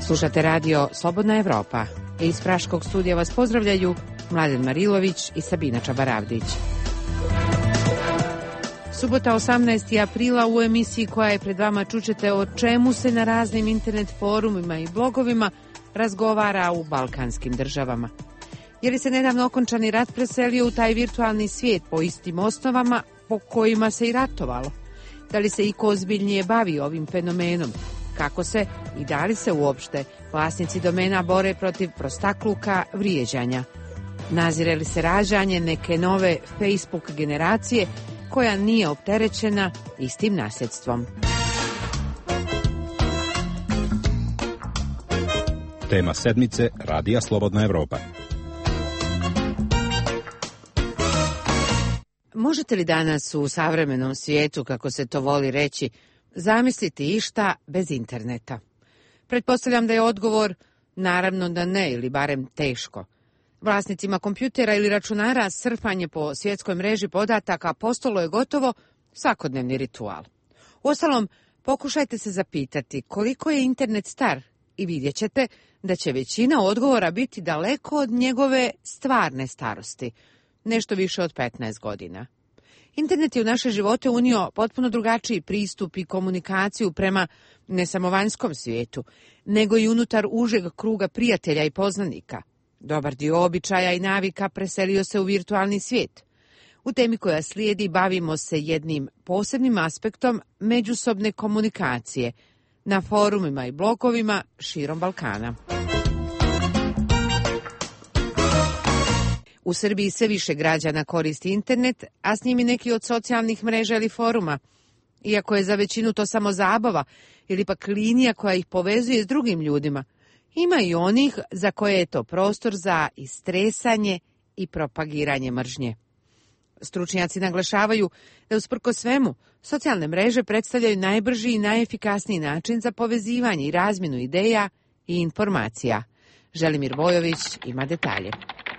Slušate radio Slobodna Evropa. Iz Praškog studija vas pozdravljaju Mladen Marilović i Sabina Čabaravdić. Subota 18. aprila u emisiji koja je pred vama čućete o čemu se na raznim internet forumima i blogovima razgovara u balkanskim državama. Je li se nedavno okončani rat preselio u taj virtualni svijet po istim osnovama po kojima se i ratovalo? Da li se iko ozbiljnije bavi ovim fenomenom? Kako se i da li se uopšte vlasnici domena bore protiv prostakluka, vrijeđanja? Nazire li se rađanje neke nove Facebook generacije koja nije opterećena istim nasljedstvom? Tema sedmice Radija Slobodna Evropa. Možete li danas u savremenom svijetu, kako se to voli reći, zamisliti išta bez interneta? Pretpostavljam da je odgovor naravno da ne, ili barem teško. Vlasnicima kompjutera ili računara surfanje po svjetskoj mreži podataka postalo je gotovo svakodnevni ritual. Uostalom, pokušajte se zapitati koliko je internet star i vidjet ćete da će većina odgovora biti daleko od njegove stvarne starosti, nešto više od 15 godina. Internet je u naše živote unio potpuno drugačiji pristup i komunikaciju prema ne samo vanjskom svijetu, nego i unutar užeg kruga prijatelja i poznanika. Dobar dio običaja i navika preselio se u virtualni svijet. U temi koja slijedi bavimo se jednim posebnim aspektom međusobne komunikacije na forumima i blogovima širom Balkana. U Srbiji sve više građana koristi internet, a s njim i neki od socijalnih mreža ili foruma. Iako je za većinu to samo zabava ili pak linija koja ih povezuje s drugim ljudima, ima i onih za koje je to prostor za istresanje i propagiranje mržnje. Stručnjaci naglašavaju da usprkos svemu, socijalne mreže predstavljaju najbrži i najefikasniji način za povezivanje i razmjenu ideja i informacija. Želimir Bojović ima detalje.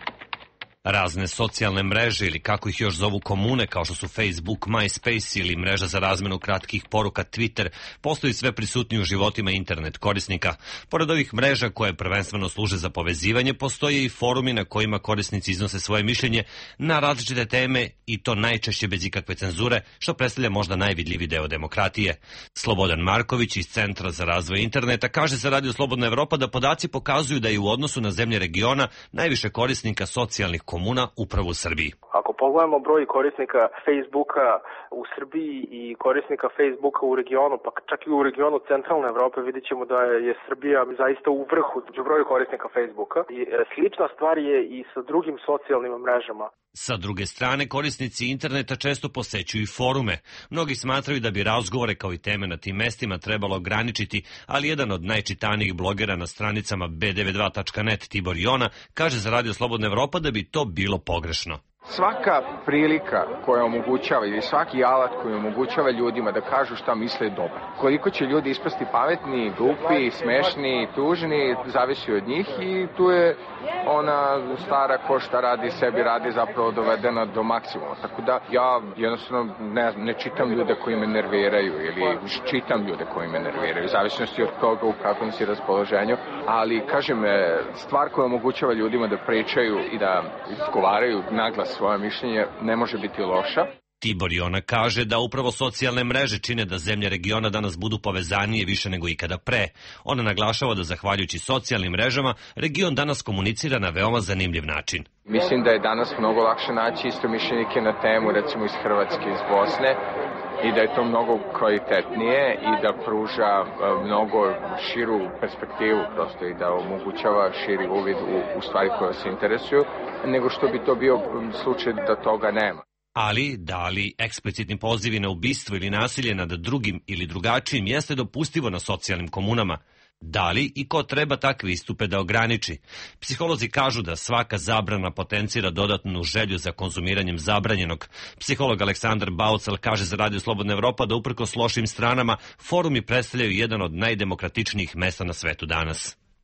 Razne socijalne mreže ili kako ih još zovu komune kao što su Facebook, MySpace ili mreža za razmenu kratkih poruka Twitter postaju sve prisutniji u životima internet korisnika. Pored ovih mreža koje prvenstveno služe za povezivanje, postoje i forumi na kojima korisnici iznose svoje mišljenje na različite teme i to najčešće bez ikakve cenzure, što predstavlja možda najvidljiviji deo demokratije. Slobodan Marković iz Centra za razvoj interneta kaže za Radio Slobodna Evropa da podaci pokazuju da je u odnosu na zemlje regiona najviše korisnika socijalnih komuna upravo u Srbiji. Ako pogledamo broj korisnika Facebooka u Srbiji i korisnika Facebooka u regionu, pa čak i u regionu centralne Evrope, vidjet ćemo da je Srbija zaista u vrhu u broju korisnika Facebooka. I slična stvar je i sa drugim socijalnim mrežama. Sa druge strane, korisnici interneta često posećuju i forume. Mnogi smatraju da bi razgovore kao i teme na tim mestima trebalo ograničiti, ali jedan od najčitanijih blogera na stranicama b92.net Tibor Jona kaže za Radio Slobodna Evropa da bi to bilo pogrešno. Svaka prilika koja omogućava ili svaki alat koji omogućava ljudima da kažu šta misle je dobar. Koliko će ljudi ispasti pametni, glupi, smešni, tužni, zavisi od njih i tu je ona stara ko šta radi sebi radi zapravo dovedena do maksimuma. Tako da ja jednostavno ne čitam ljude koji me nerviraju ili čitam ljude koji me nerviraju, u zavisnosti od toga u kakvom si raspoloženju, ali kažem, stvar koja omogućava ljudima da pričaju i da izgovaraju naglas svoje mišljenje ne može biti loša. Tibor Jona kaže da upravo socijalne mreže čine da zemlje regiona danas budu povezanije više nego ikada pre. Ona naglašava da zahvaljujući socijalnim mrežama region danas komunicira na veoma zanimljiv način. Mislim da je danas mnogo lakše naći istomišljenike na temu, recimo iz Hrvatske, iz Bosne, i da je to mnogo kvalitetnije i da pruža mnogo širu perspektivu prosto i da omogućava širi uvid u stvari koje se interesuju, nego što bi to bio slučaj da toga nema. Ali, da li eksplicitni pozivi na ubistvo ili nasilje nad drugim ili drugačijim jeste dopustivo na socijalnim komunama? Da li i ko treba takve istupe da ograniči? Psiholozi kažu da svaka zabrana potencira dodatnu želju za konzumiranjem zabranjenog. Psiholog Aleksandar Baucal kaže za Radio Slobodna Evropa da uprkos lošim stranama forumi predstavljaju jedan od najdemokratičnijih mesta na svetu danas.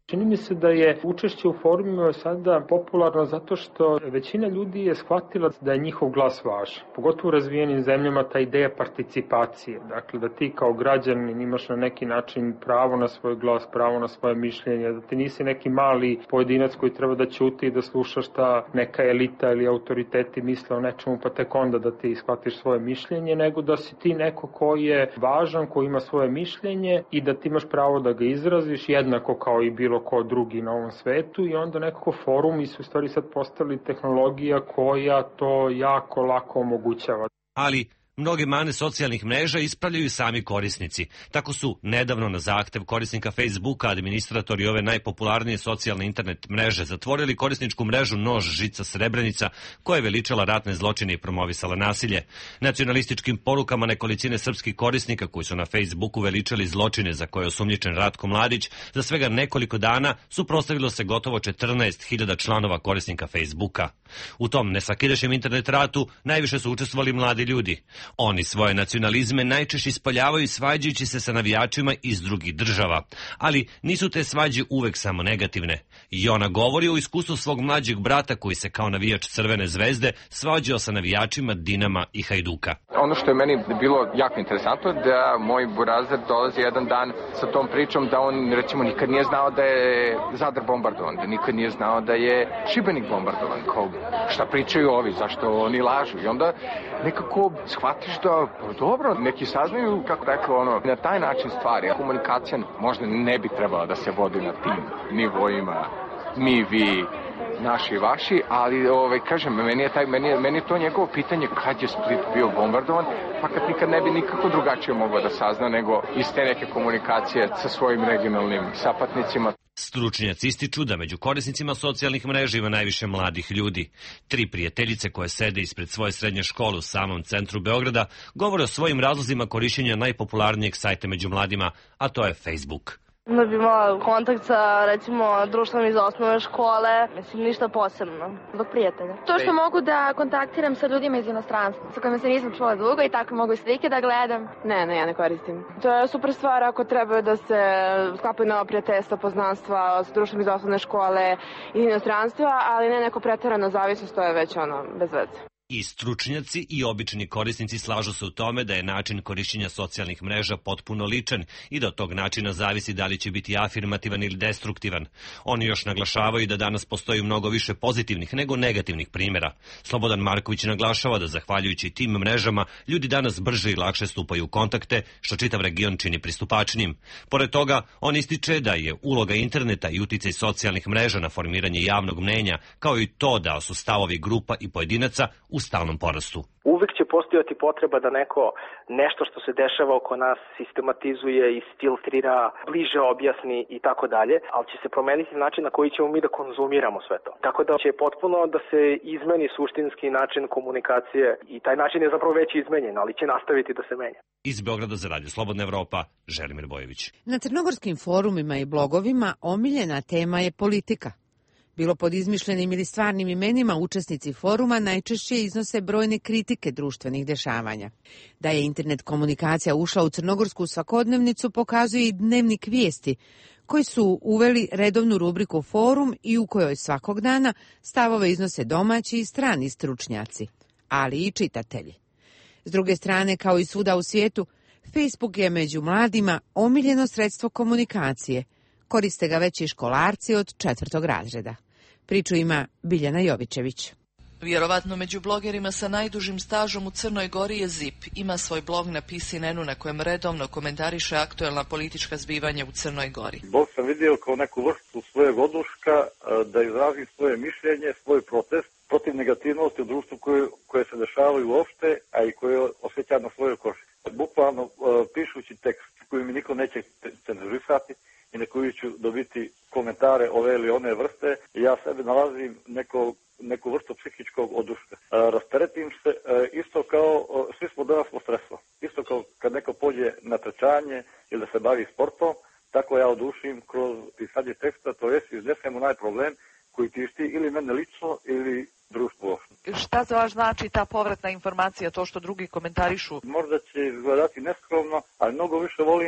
Čini mi se da je učešće u forumima sada popularno zato što većina ljudi je shvatila da je njihov glas važan. Pogotovo u razvijenim zemljama ta ideja participacije. Dakle, da ti kao građanin imaš na neki način pravo na svoj glas, pravo na svoje mišljenje, da ti nisi neki mali pojedinac koji treba da ćuti i da sluša šta neka elita ili autoriteti misle o nečemu pa tek onda da ti shvatiš svoje mišljenje, nego da si ti neko koji je važan, koji ima svoje mišljenje i da ti imaš pravo da ga izraziš jednako kao i bilo ko drugi na ovom svetu i onda nekako forumi su u stvari sad postali tehnologija koja to jako lako omogućava. Ali mnoge mane socijalnih mreža ispravljaju sami korisnici. Tako su nedavno na zahtev korisnika Facebooka administratori ove najpopularnije socijalne internet mreže zatvorili korisničku mrežu Nož žica Srebrenica koja je veličala ratne zločine i promovisala nasilje. Nacionalističkim porukama nekolicine srpskih korisnika koji su na Facebooku veličali zločine za koje je osumnjičen Ratko Mladić, za svega nekoliko dana suprotstavilo se gotovo 14.000 članova korisnika Facebooka. U tom nesvakidašnjem internet ratu najviše su učestvovali mladi ljudi. Oni svoje nacionalizme najčešće ispoljavaju svađajući se sa navijačima iz drugih država, ali nisu te svađe uvek samo negativne. I ona govori o iskustvu svog mlađeg brata koji se kao navijač Crvene zvezde svađao sa navijačima Dinama i Hajduka. Ono što je meni bilo jako interesantno da moj burazer dolazi jedan dan sa tom pričom da on recimo nikad nije znao da je Zadar bombardovan, da nikad nije znao da je Šibenik bombardovan. Kao, šta pričaju ovi, zašto oni lažu? I onda nekako shvatiš da, dobro, neki saznaju, kako rekao, na taj način stvari. Komunikacija možda ne bi trebala da se vodi na tim nivoima, mi, vi, naši i vaši, ali kažem, meni je to njegovo pitanje kad je Split bio bombardovan, pa kad nikad ne bi nikako drugačije mogao da sazna nego iz te neke komunikacije sa svojim regionalnim sapatnicima. Stručnjaci ističu da među korisnicima socijalnih mreža ima najviše mladih ljudi. 3 prijateljice koje sede ispred svoje srednje škole u samom centru Beograda govore o svojim razlozima korišćenja najpopularnijeg sajta među mladima, a to je Facebook. Da bi imala kontakt sa, recimo, društvom iz osnovne škole, mislim, ništa posebno, zbog prijatelja. To što mogu da kontaktiram sa ljudima iz inostranstva, sa kojima se nisam čula dugo i tako mogu i slike da gledam. Ne, ja ne koristim. To je super stvar ako treba da se sklapaju nova prijateljstva, poznanstva s društvom iz osnovne škole i inostranstva, ali ne neko preterana zavisnost, to je već bez veze. I stručnjaci i obični korisnici slažu se u tome da je način korišćenja socijalnih mreža potpuno ličan i da od tog načina zavisi da li će biti afirmativan ili destruktivan. Oni još naglašavaju da danas postoji mnogo više pozitivnih nego negativnih primjera. Slobodan Marković naglašava da zahvaljujući tim mrežama ljudi danas brže i lakše stupaju u kontakte, što čitav region čini pristupačnim. Pored toga, on ističe da je uloga interneta i uticaj socijalnih mreža na formiranje javnog mnenja, kao i to da su stavovi grupa i pojedinaca u stalnom porastu. Uvek će postojati potreba da neko nešto što se dešava oko nas sistematizuje, isfiltrira, bliže objasni i tako dalje, ali će se promeniti način na koji ćemo mi da konzumiramo sve to. Tako da će potpuno da se izmeni suštinski način komunikacije i taj način je zapravo već izmenjen, ali će nastaviti da se menja. Iz Beograda za Radio Slobodna Evropa, Želimir Bojević. Na crnogorskim forumima i blogovima omiljena tema je politika. Bilo pod izmišljenim ili stvarnim imenima, učesnici foruma najčešće iznose brojne kritike društvenih dešavanja. Da je internet komunikacija ušla u crnogorsku svakodnevnicu pokazuje i Dnevnik vijesti, koji su uveli redovnu rubriku Forum i u kojoj svakog dana stavove iznose domaći i strani stručnjaci, ali i čitatelji. S druge strane, kao i svuda u svijetu, Facebook je među mladima omiljeno sredstvo komunikacije. Koriste ga već i školarci od 4. razreda. Priču ima Biljana Jovićević. Vjerovatno među blogerima sa najdužim stažom u Crnoj Gori je Zip. Ima svoj blog na PC-nenu na kojem redovno komentariše aktuelna politička zbivanja u Crnoj Gori. Blog sam vidio kao neku vrstu svojeg oduška da izrazim svoje mišljenje, svoj protest protiv negativnosti u društvu koje se dešavaju uopšte, a i koje osjećam na svojoj koži. Bukvalno pišući tekst koji mi niko neće cenzurisati i na koji ću dobiti komentare ove ili one vrste, ja sebi nalazim neku vrstu psihičkog oduška. Rasteretim se isto kao, svi smo danas pod stresom, isto kao kad neko pođe na trčanje ili da se bavi sportom, tako ja odušim kroz pisanje teksta, to jest iznesem onaj problem koji tišti ili mene lično ili društvo. Šta za vas znači ta povratna informacija, to što drugi komentarišu? Možda će izgledati neskromno, ali mnogo više volim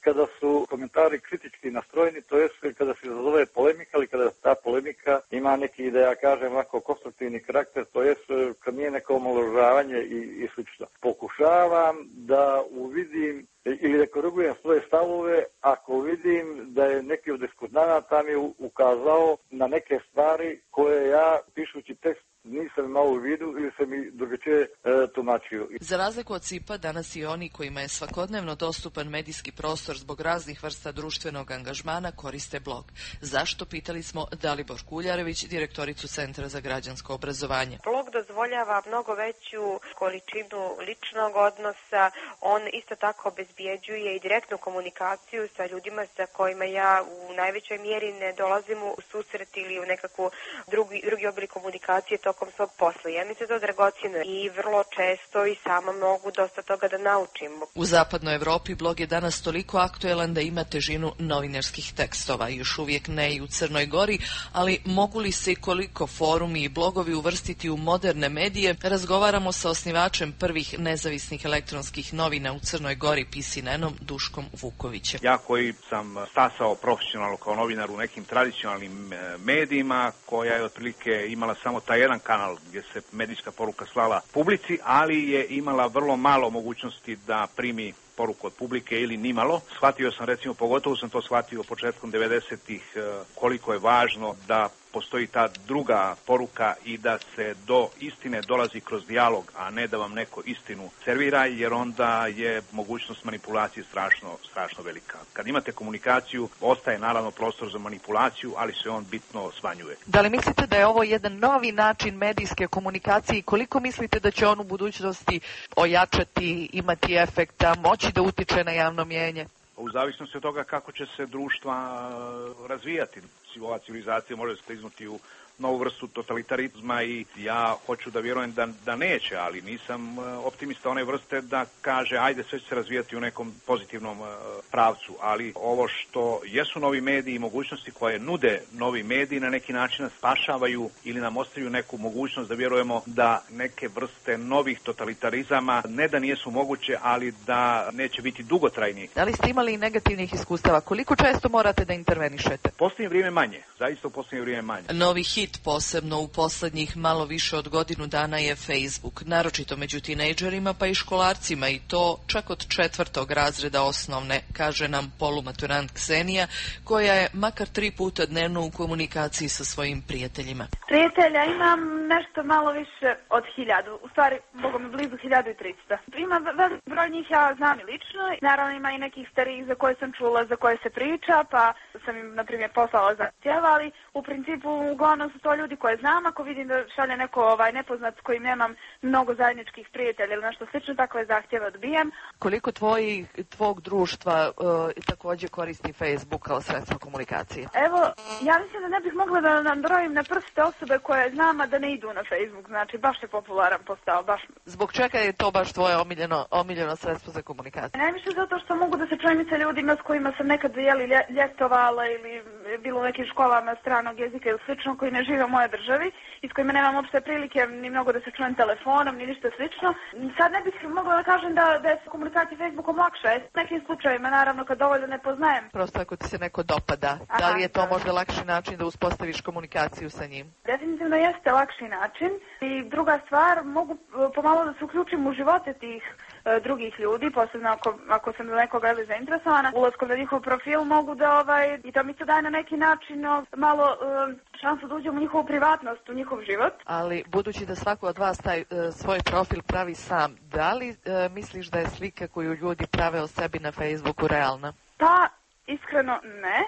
kada su komentari kritički nastrojeni, to jest kada se izazove polemika ili kada ta polemika ima neki, da ja kažem, ovako konstruktivni karakter, to jest kad nije neko omalovažavanje i slično. Pokušavam da uvidim ili da korigujem svoje stavove ako vidim da je neki od diskutanata mi ukazao na neke stvari koje ja, pišući tekst, nisam imao u vidu ili se mi drugačije tumačio. Za razliku od SIP-a, danas i oni kojima je svakodnevno dostupan medijski prostor zbog raznih vrsta društvenog angažmana koriste blog. Zašto, pitali smo Dalibor Kuljarević, direktoricu Centra za građansko obrazovanje. Blog dozvoljava mnogo veću količinu ličnog odnosa, on isto tako obezbjeđuje i direktnu komunikaciju sa ljudima sa kojima ja u najvećoj mjeri ne dolazim u susret ili u nekakvu drugi oblik komunikacije tokom svog posla. Ja mi se to dragocjeno i vrlo često i sama mogu dosta toga da naučim. U zapadnoj Evropi blog je danas toliko aktuelan da ima težinu novinarskih tekstova. Još uvijek ne i u Crnoj Gori, ali mogu li se i koliko forumi i blogovi uvrstiti u moderne medije? Razgovaramo sa osnivačem prvih nezavisnih elektronskih novina u Crnoj Gori, PCNN-om, Duškom Vukovićem. Ja koji sam stasao profesionalno kao novinar u nekim tradicionalnim medijima, koja je otprilike imala samo taj jedan kanal gdje se medijska poruka slala publici, ali je imala vrlo malo mogućnosti da primi poruku od publike ili nimalo. Shvatio sam, recimo, pogotovo sam to shvatio početkom 90-ih, koliko je važno da postoji ta druga poruka i da se do istine dolazi kroz dijalog, a ne da vam neko istinu servira, jer onda je mogućnost manipulacije strašno velika. Kad imate komunikaciju, ostaje naravno prostor za manipulaciju, ali se on bitno smanjuje. Da li mislite da je ovo jedan novi način medijske komunikacije i koliko mislite da će on u budućnosti ojačati, imati efekta, moći da utiče na javno mnijenje? U zavisnosti od toga kako će se društva razvijati. Ova civilizacija može se kliznuti u novu vrstu totalitarizma i ja hoću da vjerujem da neće, ali nisam optimista one vrste da kaže ajde sve će se razvijati u nekom pozitivnom pravcu, ali ovo što jesu novi mediji i mogućnosti koje nude novi mediji na neki način spašavaju ili nam ostavljaju neku mogućnost da vjerujemo da neke vrste novih totalitarizama ne da nisu moguće, ali da neće biti dugotrajni. Da li ste imali negativnih iskustava? Koliko često morate da intervenišete? Posljednje vrijeme manje, zaista u posljednje vrijeme manje. Novi hit posebno u poslednjih malo više od godinu dana je Facebook, naročito među tinejdžerima pa i školarcima, i to čak od 4. razreda osnovne, kaže nam polumaturant Ksenija, koja je makar 3 puta dnevno u komunikaciji sa svojim prijateljima. Prijatelja imam nešto malo više od 1000, u stvari, Bogom je blizu 1300. Ima velik broj njih ja znam i lično, naravno ima i nekih starijih za koje sam čula, za koje se priča, pa sam im, na primjer, poslala zahtjeva, ali u principu uglavnom su to ljudi koje znam. Ako vidim da šalje neko nepoznat s kojim nemam mnogo zajedničkih prijatelja ili nešto slično, takve zahtjeve odbijem. Koliko tvog društva također koristi Facebook kao sredstvo komunikacije? Evo, ja mislim da ne bih mogla da nam brojim na prste osobe koje znam, a da ne idu na Facebook. Znači, baš je popularan postao, baš. Zbog čega je to baš tvoje omiljeno sredstvo za komunikaciju? Najviše zato što mogu da se čujem sa ljudima s kojima sam nekad ljetovala ili bilo u nekim školama stranog jezika ili slično, koji ne žive u mojoj državi i s kojima nemam uopšte prilike ni mnogo da se čujem telefonom ni ništa slično. Sad ne bih mogla da kažem da je komunikacija Facebookom lakša. U nekim slučajevima, naravno, kad dovoljno ne poznajem. Prosto ako ti se neko dopada, da li je to možda lakši način da uspostaviš komunikaciju sa njim? Definitivno jeste lakši način i druga stvar, mogu pomalo da se uključim u živote tih drugih ljudi, posebno ako sam do nekoga zainteresovana. Ulaskom na njihov profil mogu da i to mi se daje na neki način malo šansu da uđem u njihovu privatnost, u njihov život. Ali budući da svako od vas taj svoj profil pravi sam, da li misliš da je slika koju ljudi prave o sebi na Facebooku realna? Pa, iskreno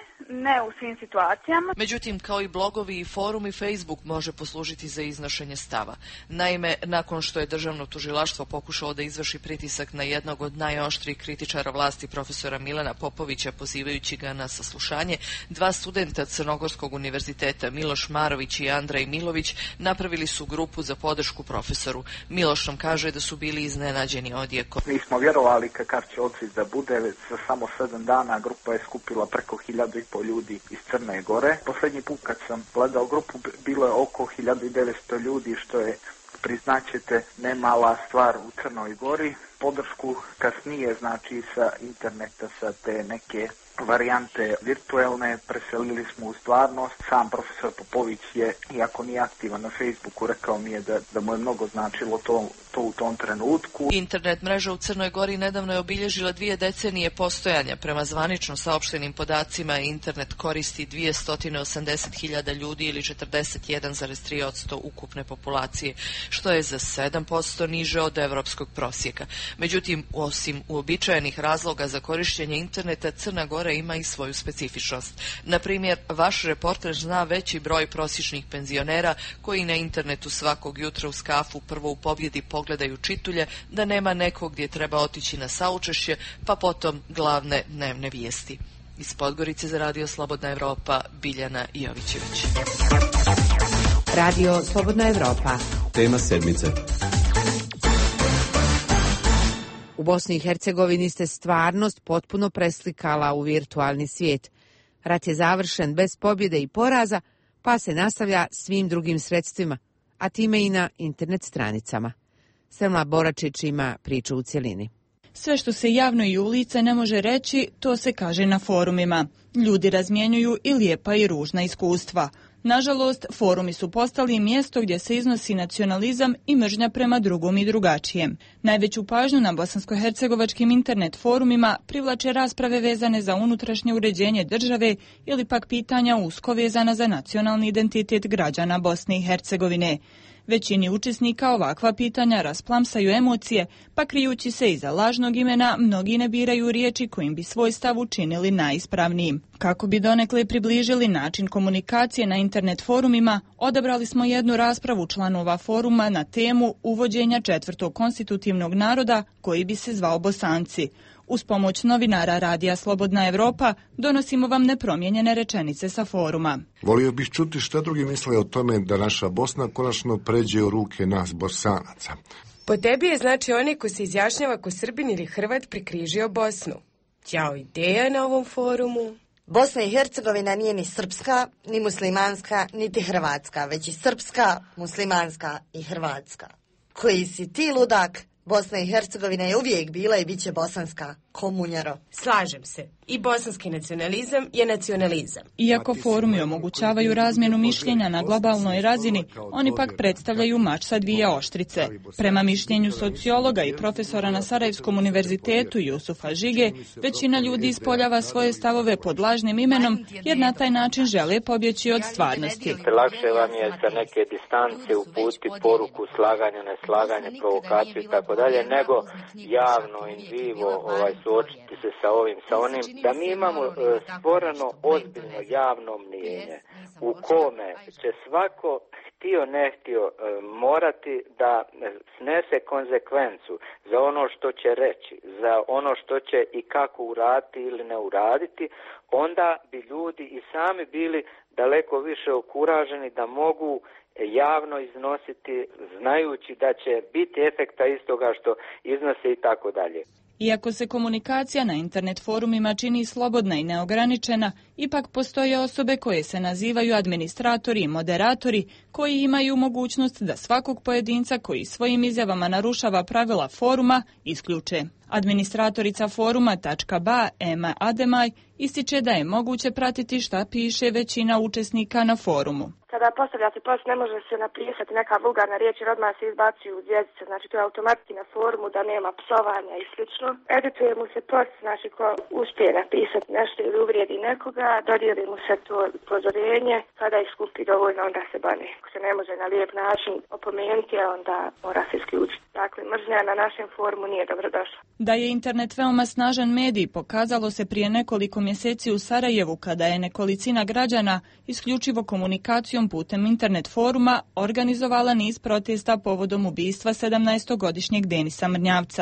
ne u svim situacijama. Međutim, kao i blogovi i forumi, Facebook može poslužiti za iznošenje stava. Naime, nakon što je državno tužilaštvo pokušalo da izvrši pritisak na jednog od najoštrijih kritičara vlasti, profesora Milana Popovića, pozivajući ga na saslušanje, 2 studenta Crnogorskog univerziteta, Miloš Marović i Andrej Milović, napravili su grupu za podršku profesoru. Miloš nam kaže da su bili iznenađeni odjekom. Mi smo vjerovali kakav će odziv da bude, već za samo 7 dana grupa je skupila preko 1500 ljudi iz Crne Gore. Posljednji put kad sam gledao grupu bilo je oko 1900 ljudi, što je priznaćete, nemala stvar u Crnoj Gori. Podršku kasnije, znači sa interneta, sa te neke varijante virtualne, preselili smo u stvarnost. Sam profesor Popović je, iako nije aktivan na Facebooku, rekao mi je da mu je mnogo značilo to u tom trenutku. Internet mreža u Crnoj Gori nedavno je obilježila 2 decenije postojanja. Prema zvanično saopštenim podacima, internet koristi 280.000 ljudi ili 41,3% ukupne populacije, što je za 7% niže od evropskog prosjeka. Međutim, osim uobičajenih razloga za korištenje interneta, Crna Gora ima i svoju specifičnost. Na primjer, vaš reporter zna veći broj prosječnih penzionera koji na internetu svakog jutra uz kafu prvo u Pobjedi pogledaju čitulje, da nema nekog gdje treba otići na saučešće, pa potom glavne dnevne vijesti. Iz Podgorice za Radio Slobodna Evropa, Biljana Jovićević. Radio Slobodna Evropa. Tema sedmice. U Bosni i Hercegovini ste stvarnost potpuno preslikala u virtualni svijet. Rat je završen bez pobjede i poraza, pa se nastavlja svim drugim sredstvima, a time i na internet stranicama. Selma Boračić ima priču u cjelini. Sve što se javno i u lice ne može reći, to se kaže na forumima. Ljudi razmjenjuju i lijepa i ružna iskustva. Nažalost, forumi su postali mjesto gdje se iznosi nacionalizam i mržnja prema drugom i drugačijem. Najveću pažnju na bosansko-hercegovačkim internet forumima privlače rasprave vezane za unutrašnje uređenje države ili pak pitanja usko vezana za nacionalni identitet građana Bosne i Hercegovine. Većini učesnika ovakva pitanja rasplamsaju emocije, pa krijući se iza lažnog imena, mnogi ne biraju riječi kojim bi svoj stav učinili najispravnijim. Kako bi donekle približili način komunikacije na internet forumima, odabrali smo jednu raspravu članova foruma na temu uvođenja 4. konstitutivnog naroda koji bi se zvao Bosanci. Uz pomoć novinara Radija Slobodna Evropa donosimo vam nepromijenjene rečenice sa foruma. Volio bih čuti šta drugi misle o tome da naša Bosna konačno pređe u ruke nas Bosanaca. Po tebi je znači onaj ko se izjašnjava ko Srbin ili Hrvat prekrižio Bosnu. Ćao ideja na ovom forumu. Bosna i Hercegovina nije ni srpska, ni muslimanska, niti hrvatska, već i srpska, muslimanska i hrvatska. Koji si ti ludak? Bosna i Hercegovina je uvijek bila i bit će bosanska, komunjaro. Slažem se. I bosanski nacionalizam je nacionalizam. Iako forumi omogućavaju razmjenu mišljenja na globalnoj razini, oni pak predstavljaju mač sa dvije oštrice. Prema mišljenju sociologa i profesora na Sarajevskom univerzitetu Jusufa Žige, većina ljudi ispoljava svoje stavove pod lažnim imenom, jer na taj način žele pobjeći od stvarnosti. Lakše vam je sa neke distance uputiti poruku slaganja, neslaganja, provokaciju i tako dalje, nego javno in vivo suočiti se sa ovim, sa onim. Da mi imamo stvoreno ozbiljno javno mnijenje u kome će svako htio ne htio morati da snese konzekvencu za ono što će reći, za ono što će i kako uraditi ili ne uraditi, onda bi ljudi i sami bili daleko više okuraženi da mogu javno iznositi znajući da će biti efekta istoga što iznose i tako dalje. Iako se komunikacija na internet forumima čini slobodna i neograničena, ipak postoje osobe koje se nazivaju administratori i moderatori koji imaju mogućnost da svakog pojedinca koji svojim izjavama narušava pravila foruma isključe. Administratorica foruma.ba Ema Ademaj ističe da je moguće pratiti šta piše većina učesnika na forumu. Kada postavljate post ne može se napisati neka vulgarna riječ jer odmah se izbacuju zvjezdice, znači to je automatski na forumu da nema psovanja i slično. Edituje mu se post, znači ko uspije napisati nešto ili uvrijedi nekoga, dodijeli mu se to upozorenje, kada iskupi dovoljno onda se bane. Ako se ne može na lijep način opomenuti, onda mora se isključiti. Dakle, mržnja na našem forumu nije dobrodošla. Da je internet veoma snažan medij pokazalo se prije nekoliko mjeseci u Sarajevu kada je nekolicina građana isključivo komunikacijom putem internet foruma organizovala niz protesta povodom ubistva 17-godišnjeg Denisa Mrnjavca.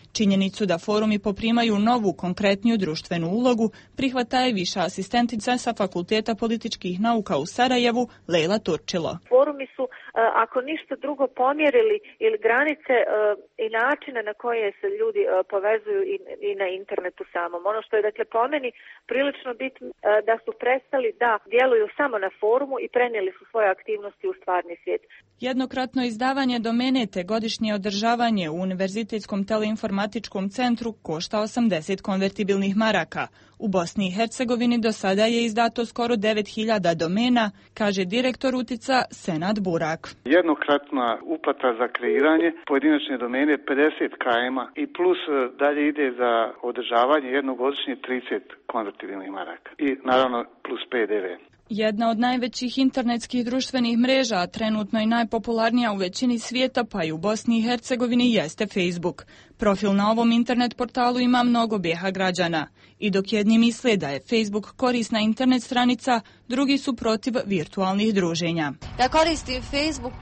Činjenicu da forumi poprimaju novu, konkretniju društvenu ulogu prihvata je viša asistentica sa Fakulteta političkih nauka u Sarajevu, Lejla Turčilo. Forumi su, ako ništa drugo, pomjerili ili granice i načine na koje se ljudi povezuju i na internetu samom. Ono što je, dakle, po meni prilično bitno da su prestali da djeluju samo na forumu i prenijeli su svoje aktivnosti u stvarni svijet. Jednokratno izdavanje domene te godišnje održavanje u Univerzitetskom teleinformatičkom centru košta 80 konvertibilnih maraka. U Bosni i Hercegovini do sada je izdato skoro 9000 domena, kaže direktor Utica Senad Burak. Jednokratna uplata za kreiranje pojedinačne domene 50 km i plus dalje ide za održavanje jednogodišnje 30 konvertibilnih maraka i naravno plus PDV. Jedna od najvećih internetskih društvenih mreža, a trenutno i najpopularnija u većini svijeta, pa i u Bosni i Hercegovini, jeste Facebook. Profil na ovom internet portalu ima mnogo bijeha građana. I dok jedni misle da je Facebook korisna internet stranica, drugi su protiv virtualnih druženja. Ja koristim Facebook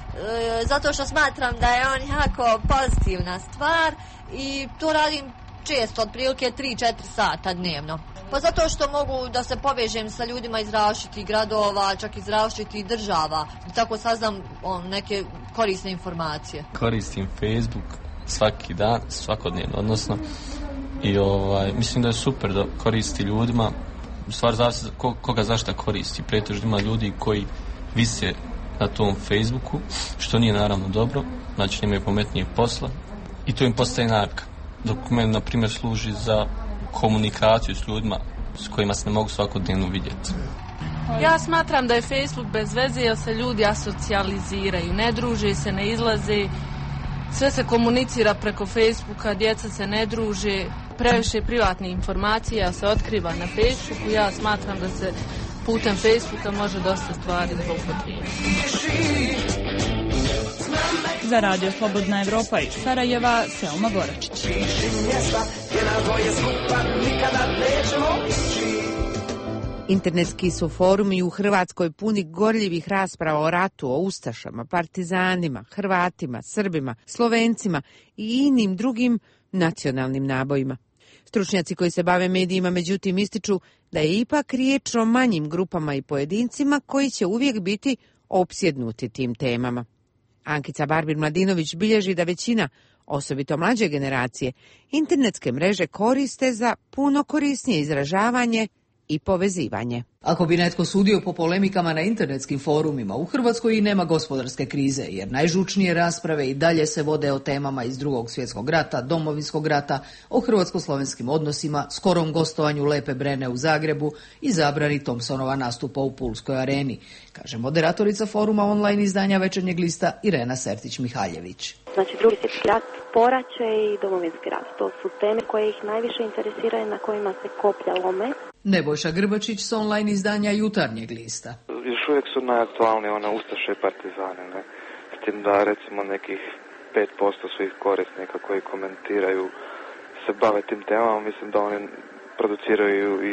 zato što smatram da je on jako pozitivna stvar i to radim često, otprilike 3-4 sata dnevno. Pa zato što mogu da se povežem sa ljudima iz različitih gradova, čak iz različitih država. Tako saznam neke korisne informacije. Koristim Facebook svaki dan, svakodnevno, odnosno. I mislim da je super da koristi ljudima. U stvari zavisi koga zašta koristi. Pretežno ima ljudi koji vise na tom Facebooku, što nije naravno dobro. Znači nemaju pametnijeg posla. I to im postaje navika. Dok meni, na primjer, služi za komunikaciju s ljudima s kojima se ne mogu svakodnevno vidjeti. Ja smatram da je Facebook bez veze jer se ljudi asocijaliziraju, ne druže se, ne izlaze, sve se komunicira preko Facebooka, djeca se ne druže, previše privatnih informacija se otkriva na Facebooku. Ja smatram da se putem Facebooka može dosta stvari zloupotrijebiti. Za Radio Slobodna Evropa iz Sarajeva, Selma Boračić. Internetski su forumi u Hrvatskoj puni gorljivih rasprava o ratu, o ustašama, partizanima, Hrvatima, Srbima, Slovencima i inim drugim nacionalnim nabojima. Stručnjaci koji se bave medijima međutim ističu da je ipak riječ o manjim grupama i pojedincima koji će uvijek biti opsjednuti tim temama. Ankica Barbir-Mladinović bilježi da većina, osobito mlađe generacije, internetske mreže koriste za puno korisnije izražavanje i povezivanje. Ako bi netko sudio po polemikama na internetskim forumima, u Hrvatskoj i nema gospodarske krize, jer najžučnije rasprave i dalje se vode o temama iz Drugog svjetskog rata, Domovinskog rata, o hrvatsko-slovenskim odnosima, skorom gostovanju Lepe Brene u Zagrebu i zabrani Thompsonova nastupa u Pulskoj areni, kaže moderatorica foruma online izdanja Večernjeg lista Irena Sertić-Mihaljević. Znači, Drugi svjetski rat, poraće i Domovinski rat. To su teme koje ih najviše interesiraju, na kojima se koplja lome. Nebojša Grbačić s online izdanja Jutarnjeg lista. Još uvijek su najaktualnije ustaše i partizane, ne? S tim da recimo nekih 5% svih korisnika koji komentiraju se bave tim temama, mislim da oni produciraju i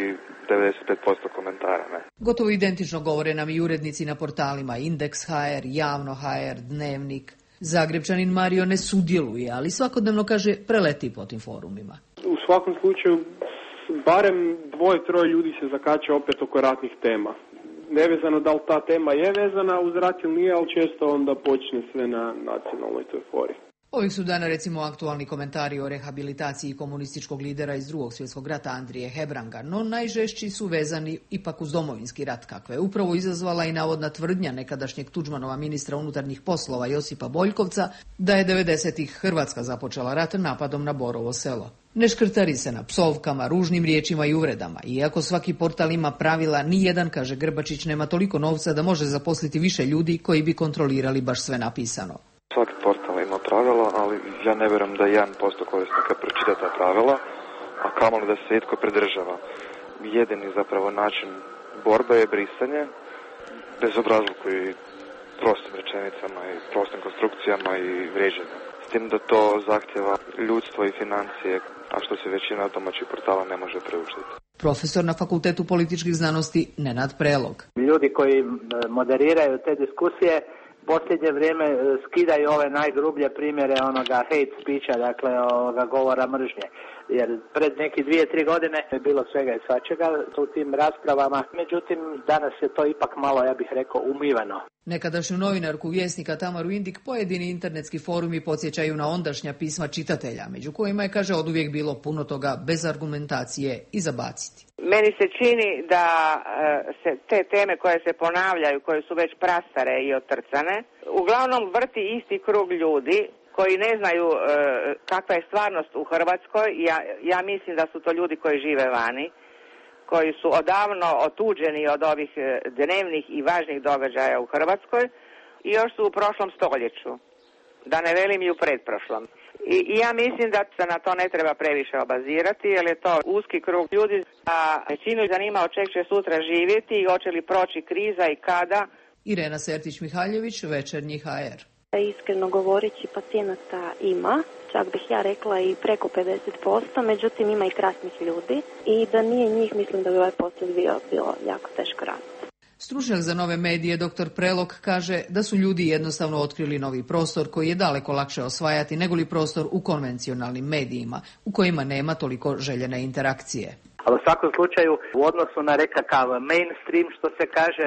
95% komentara, ne? Gotovo identično govore nam i urednici na portalima Indeks.hr, Javno.hr, Dnevnik. Zagrebčanin Mario ne sudjeluje, ali svakodnevno kaže preleti po tim forumima. U svakom slučaju barem 2-3 ljudi se zakače opet oko ratnih tema. Nevezano da li ta tema je vezana uz rat ili nije, ali često onda počne sve na nacionalnoj toj fori. Ovih su dana recimo aktualni komentari o rehabilitaciji komunističkog lidera iz Drugog svjetskog rata Andrije Hebranga, no najžešći su vezani ipak uz Domovinski rat, kakve je upravo izazvala i navodna tvrdnja nekadašnjeg Tuđmanova ministra unutarnjih poslova Josipa Boljkovca da je 90-ih Hrvatska započela rat napadom na Borovo selo. Ne škrtari se na psovkama, ružnim riječima i uvredama. Iako svaki portal ima pravila, nijedan, kaže Grbačić, nema toliko novca da može zaposliti više ljudi koji bi kontrolirali baš sve napisano. Svaki portal ima pravila, ali ja ne vjerujem da 1% korisnika pročita ta pravila, a kamoli da se itko pridržava. Jedini zapravo način borbe je brisanje, bezobrazluku i prostim rečenicama i prostim konstrukcijama i vrijeđanjem. S tim da to zahtjeva ljudstvo i financije, a što se većina domaćih portala ne može priuštiti. Profesor na Fakultetu političkih znanosti Nenad Prelog. Ljudi koji moderiraju te diskusije posljednje vrijeme skidaju ove najgrublje primjere onoga hate speecha, dakle ovoga govora mržnje. Jer pred neki 2-3 godine je bilo svega i svačega u tim raspravama, međutim danas je to ipak malo, ja bih rekao, umivano. Nekadašnju novinarku Vjesnika Tamaru Indik pojedini internetski forumi podsjećaju na ondašnja pisma čitatelja, među kojima je, kaže, oduvijek bilo puno toga bez argumentacije i zabaciti. Meni se čini da se te teme koje se ponavljaju, koje su već prastare i otrcane, uglavnom vrti isti krug ljudi koji ne znaju kakva je stvarnost u Hrvatskoj. Ja mislim da su to ljudi koji žive vani, koji su odavno otuđeni od ovih dnevnih i važnih događaja u Hrvatskoj i još su u prošlom stoljeću, da ne velim i u pretprošlom. I ja mislim da se na to ne treba previše obazirati, jer je to uski krug ljudi, a većinu zanima od čeg će sutra živjeti i hoće li proći kriza i kada. Irena Sertić-Mihaljević, Večernji HR. Iskreno govoreći, pacijenata ima, čak bih ja rekla i preko 50%, međutim ima i krasnih ljudi i da nije njih, mislim da bi ovaj posao bilo jako teško raditi. Stručnjak za nove medije dr. Prelog kaže da su ljudi jednostavno otkrili novi prostor koji je daleko lakše osvajati negoli prostor u konvencionalnim medijima, u kojima nema toliko željene interakcije. Ali u svakom slučaju, u odnosu na nekakav mainstream, što se kaže,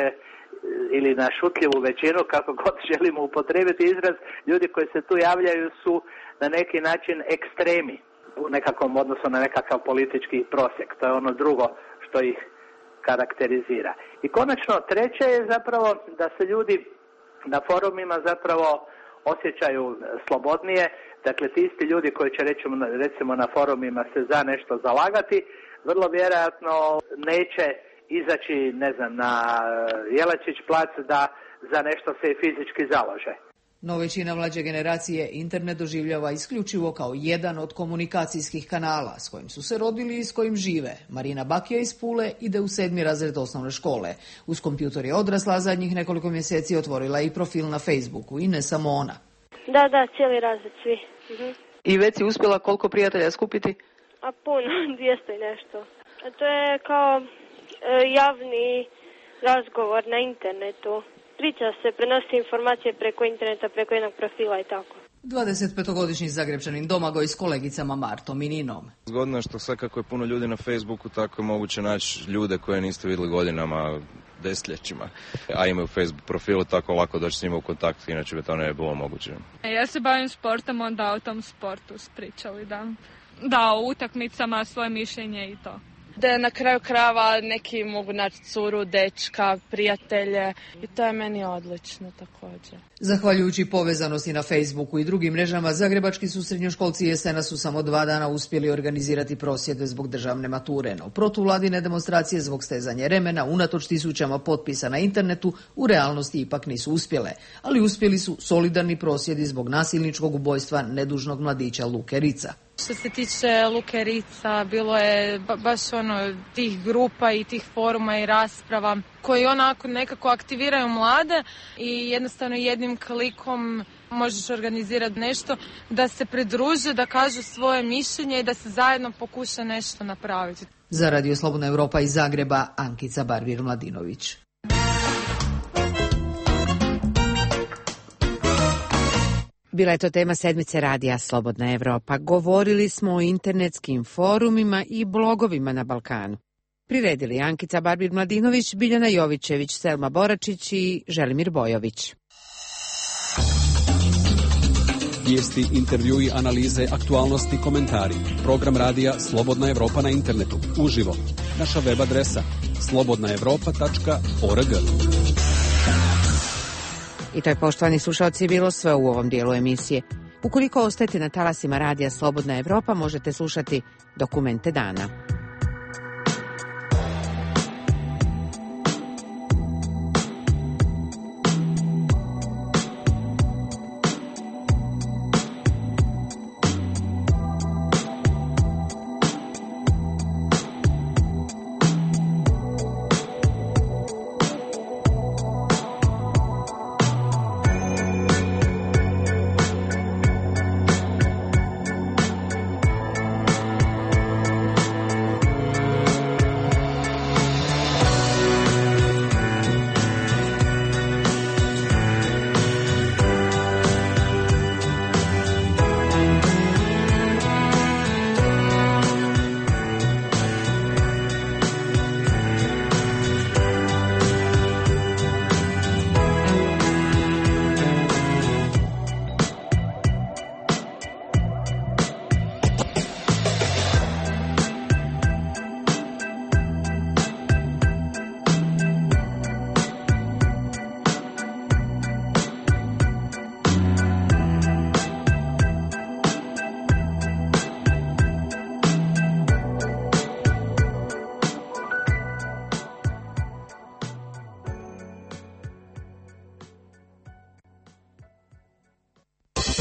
ili na šutljivu većinu, kako god želimo upotrijebiti izraz, ljudi koji se tu javljaju su na neki način ekstremi u nekakvom odnosu na nekakav politički prosjek. To je ono drugo što ih karakterizira. I konačno treće je zapravo da se ljudi na forumima zapravo osjećaju slobodnije. Dakle, ti isti ljudi koji će recimo na forumima se za nešto zalagati, vrlo vjerojatno neće izaći, ne znam, na Jelačić plac da za nešto se i fizički založe. No većina mlađe generacije internet doživljava isključivo kao jedan od komunikacijskih kanala s kojim su se rodili i s kojim žive. Marina Bakija iz Pule ide u 7. razred osnovne škole. Uz kompjutor je odrasla, zadnjih nekoliko mjeseci otvorila i profil na Facebooku i ne samo ona. Da, cijeli razred svi. I već si uspjela koliko prijatelja skupiti? A puno, 200 i nešto. A to je kao javni razgovor na internetu. Priča se, prenosi informacije preko interneta, preko jednog profila i tako. 25-godišnji Zagrebčanin Domagoj s kolegicama Martom i Ninom. Zgodno je što sve kako je puno ljudi na Facebooku, tako je moguće naći ljude koje niste vidjeli godinama, desetljećima. A imaju Facebook profilu, tako lako doći s njima u kontakt, inače bi to ne bilo moguće. Ja se bavim sportom, onda o tom sportu spričali, da o utakmicama, svoje mišljenje i to. Da na kraju krajeva neki mogu naći curu, dečka, prijatelje i to je meni odlično također. Zahvaljujući povezanosti na Facebooku i drugim mrežama, zagrebački su srednjoškolci jesena su samo 2 dana uspjeli organizirati prosvjede zbog državne mature. No protuvladine demonstracije zbog stezanja remena, unatoč tisućama potpisa na internetu, u realnosti ipak nisu uspjele. Ali uspjeli su solidarni prosvjedi zbog nasilničkog ubojstva nedužnog mladića Luke Rica. Što se tiče Luke Rica, bilo je baš tih grupa i tih foruma i rasprava koji onako nekako aktiviraju mlade i jednostavno jednim klikom možeš organizirati nešto da se pridruže, da kažu svoje mišljenje i da se zajedno pokuša nešto napraviti. Za Radio Slobodna Europa iz Zagreba, Ankica Barbir-Mladinović. Bila je to tema sedmice Radija Slobodna Evropa. Govorili smo o internetskim forumima i blogovima na Balkanu. Priredili Ankica Barbir-Mladinović, Biljana Jovićević, Selma Boračić i Želimir Bojović. Vijesti, intervjui, analize, aktualnosti, komentari. Program Radija Slobodna Evropa na internetu. Uživo. Naša web adresa slobodnaevropa.org. I to je, poštovani slušalci, bilo sve u ovom dijelu emisije. Ukoliko ostajete na talasima Radija Slobodna Evropa, možete slušati Dokumente dana.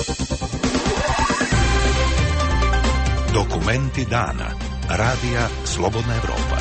Dokumenti dana. Radija Slobodna Evropa.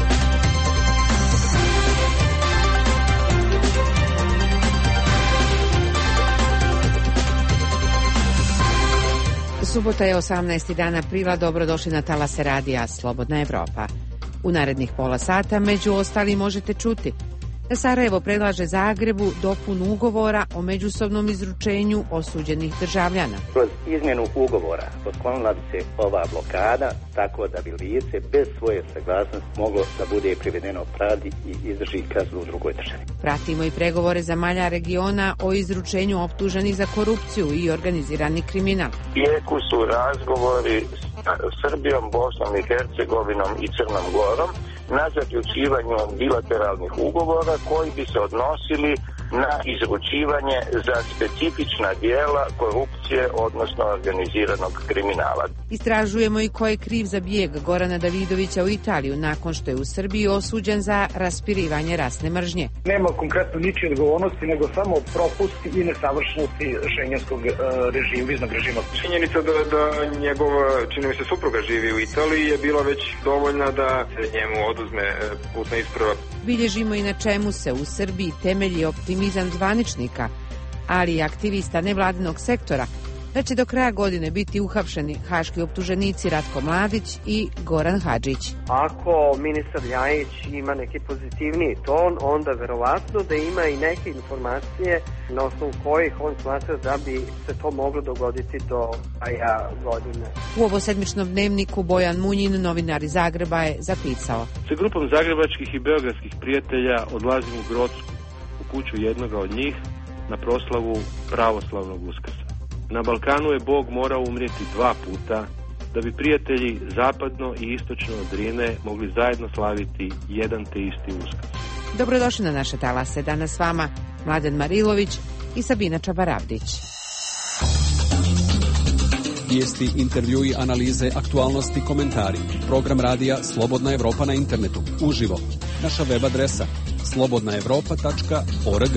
Subota je 18. dan aprila, dobrodošli na talase radija Slobodna Evropa. U narednih pola sata, među ostali, možete čuti da Sarajevo predlaže Zagrebu dopunu ugovora o međusobnom izručenju osuđenih državljana. Kroz izmjenu ugovora otklonila bi se ova blokada tako da bi lice bez svoje saglasnosti moglo da bude privedeno pravdi i izdrži kaznu u drugoj državi. Pratimo i pregovore zemalja regiona o izručenju optuženih za korupciju i organizirani kriminal. Tijeku su razgovori sa Srbijom, Bosnom i Hercegovinom i Crnom Gorom na zaključivanju bilateralnih ugovora koji bi se odnosili na izručivanje za specifična dijela korupcije, odnosno organiziranog kriminala. Istražujemo i ko je kriv za bijeg Gorana Davidovića u Italiju nakon što je u Srbiji osuđen za raspirivanje rasne mržnje. Nema konkretno ničije odgovornosti, nego samo propusti i nesavršenosti šengenskog režima, viznog režima. Činjenica da njegova, čini mi se, supruga živi u Italiji je bila već dovoljna da se njemu oduzme putna isprava. Bilježimo i na čemu se u Srbiji temelji optimizam zvaničnika, ali i aktivista nevladinog sektora, da će do kraja godine biti uhapšeni haški optuženici Ratko Mladić i Goran Hadžić. Ako ministar Ljajić ima neki pozitivniji ton, onda verovatno da ima i neke informacije na osnovu kojih on smatra da bi se to moglo dogoditi do kraja godine. U ovosedmičnom dnevniku Bojan Munjin, novinar iz Zagreba, je zapisao: sa grupom zagrebačkih i beogradskih prijatelja odlazim u Grodsku, u kuću jednoga od njih, na proslavu pravoslavnog Uskrsa. Na Balkanu je Bog morao umrijeti 2 puta da bi prijatelji zapadno i istočno od Drine mogli zajedno slaviti jedan te isti Uskrs. Dobrodošli na naše talase. Danas s vama Mladen Marilović i Sabina Čabaravdić. Vijesti, intervjui, analize, aktualnosti, komentari. Program radija Slobodna Evropa na internetu. Uživo. Naša web adresa slobodnaevropa.org.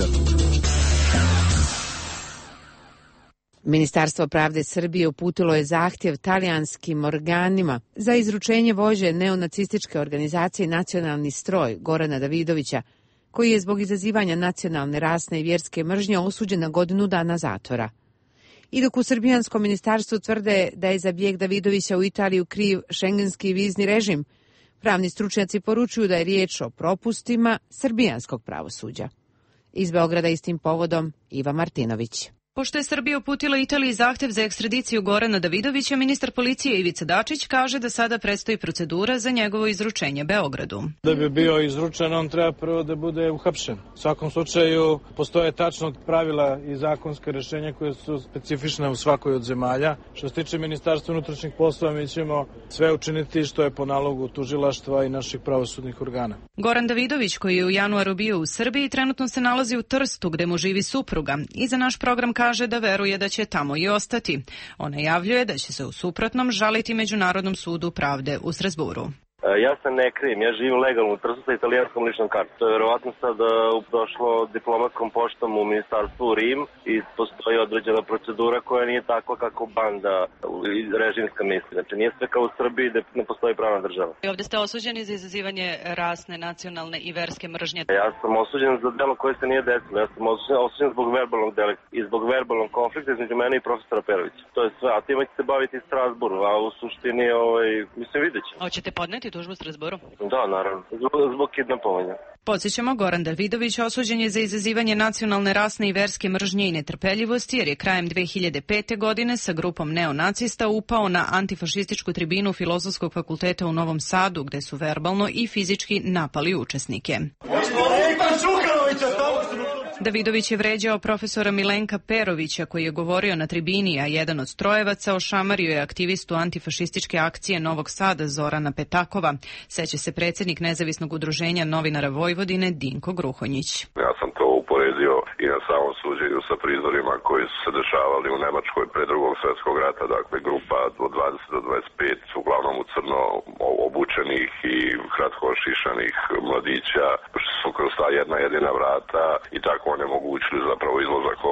Ministarstvo pravde Srbije uputilo je zahtjev talijanskim organima za izručenje vođe neonacističke organizacije Nacionalni stroj Gorana Davidovića, koji je zbog izazivanja nacionalne, rasne i vjerske mržnje osuđen na 1 godinu dana zatvora. I dok u srbijanskom ministarstvu tvrde da je za bijeg Davidovića u Italiju kriv šengenski vizni režim, pravni stručnjaci poručuju da je riječ o propustima srbijanskog pravosuđa. Iz Beograda istim povodom Iva Martinović. Pošto je Srbija uputila Italiji zahtjev za ekstradiciju Gorana Davidovića, ministar policije Ivica Dačić kaže da sada predstoji procedura za njegovo izručenje Beogradu. Da bi bio izručen, on treba prvo da bude uhapšen. U svakom slučaju postoje tačno pravila i zakonske rješenja koje su specifične u svakoj od zemalja. Što se tiče Ministarstva unutrašnjih poslova, mi ćemo sve učiniti što je po nalogu tužilaštva i naših pravosudnih organa. Goran Davidović, koji je u januaru bio u Srbiji, trenutno se nalazi u Trstu gde mu živi supruga i za naš program kaže da veruje da će tamo i ostati. On najavljuje da će se u suprotnom žaliti Međunarodnom sudu pravde u Strazburu. Ja se ne krijem, ja živim legalno u Trstu sa italijanskom ličnom kartom. To je verovatno sad došlo diplomatskom poštom u ministarstvu u Rim i postoji određena procedura koja nije takva kako banda režimska misli. Znači nije sve kao u Srbiji gde ne postoji pravna država. I ovdje ste osuđeni za izazivanje rasne, nacionalne i verske mržnje. Ja sam osuđen za delo koje se nije desilo. Ja sam osuđen zbog verbalnog delikta i zbog verbalnog konflikta između mene i profesora Perovića. To je sve, a time će se baviti Strasburu, a u suštini, mislim, vidjet će. Hoćete podneti tužbu u Strasburu? Da, naravno. Zbog kidnapovanja. Podsjećamo, Goran Davidović osuđen je za izazivanje nacionalne, rasne i verske mržnje i netrpeljivosti jer je krajem 2005. godine sa grupom neonacista upao na antifašističku tribinu Filozofskog fakulteta u Novom Sadu gde su verbalno i fizički napali učesnike. Davidović je vređao profesora Milenka Perovića koji je govorio na tribini, a jedan od strojevaca ošamario je aktivistu antifašističke akcije Novog Sada Zorana Petakova. Seća se predsjednik Nezavisnog udruženja novinara Vojvodine Dinko Gruhonjić. Ja sam to uporedio i na samom suđenju sa prizorima koji su se dešavali u Nemačkoj pre Drugog svjetskog rata, dakle grupa od 20 do 25 uglavnom u crno obučenih i kratko ošišanih mladića, što su kroz ta jedna jedina vrata i tako onemogućili zapravo izlazak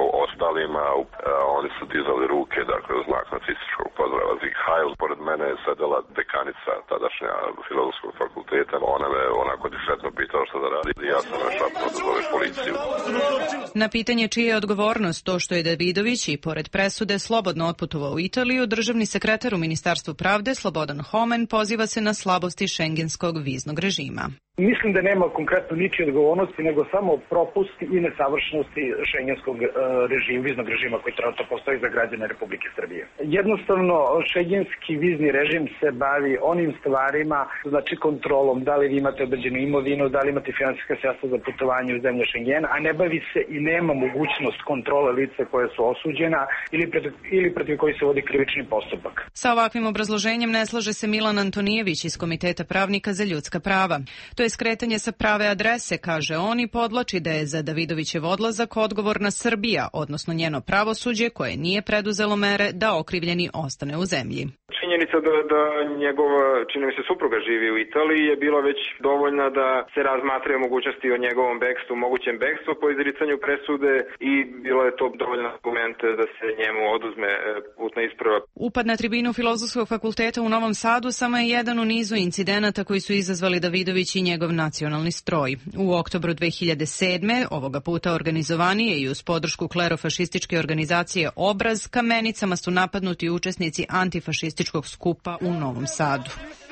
ostalima. Oni su dizali ruke, dakle, u znak nacističkog pozdrava Sieg Heil. Pored mene je sedela dekanica tadašnja Filozofskog fakulteta. Ona me onako diskretno pitala što da radi i ja sam šapnuo da zoveš policiju. Na pitanje čija je odgovornost to što je Davidović i pored presude slobodno otputovao u Italiju, državni sekretar u Ministarstvu pravde Slobodan Homen poziva se na slabosti šengenskog viznog režima. Mislim da nema konkretno ničije odgovornosti, nego samo propusti i nesavršenosti šengenskog viznog režima koji trenutno postoji za građane Republike Srbije. Jednostavno, šengenski vizni režim se bavi onim stvarima, znači kontrolom, da li vi imate određenu imovinu, da li imate finansijska sredstva za putovanje u zemlje Šengena, a ne bavi se i nema mogućnost kontrole lica koje su osuđena ili protiv koji se vodi krivični postupak. Sa ovakvim obrazloženjem ne slaže se Milan Antonijević iz Komiteta pravnika za ljudska prava. To je skretanje sa prave adrese, kaže on, i podvlači da je za Davidovićev odlazak odgovorna Srbija, odnosno njeno pravosuđe koje nije preduzelo mere da okrivljeni ostane u zemlji. Činjenica da njegova, čini mi se, supruga živi u Italiji je bila već dovoljna da se razmatraju mogućnosti o njegovom bekstvu, mogućem bekstvu po izricanju presude i bilo je to dovoljno argument da se njemu oduzme putna isprava. Upad na tribinu Filozofskog fakulteta u Novom Sadu samo je jedan u nizu incidenata koji su izazvali Davidović i njegov nacionalni stroj. U oktobru 2007. ovoga puta organizovanije i uz podršku klerofašističke organizacije Obraz, kamenicama su napadnuti učesnici antifašističkog skupa u Novom Sadu.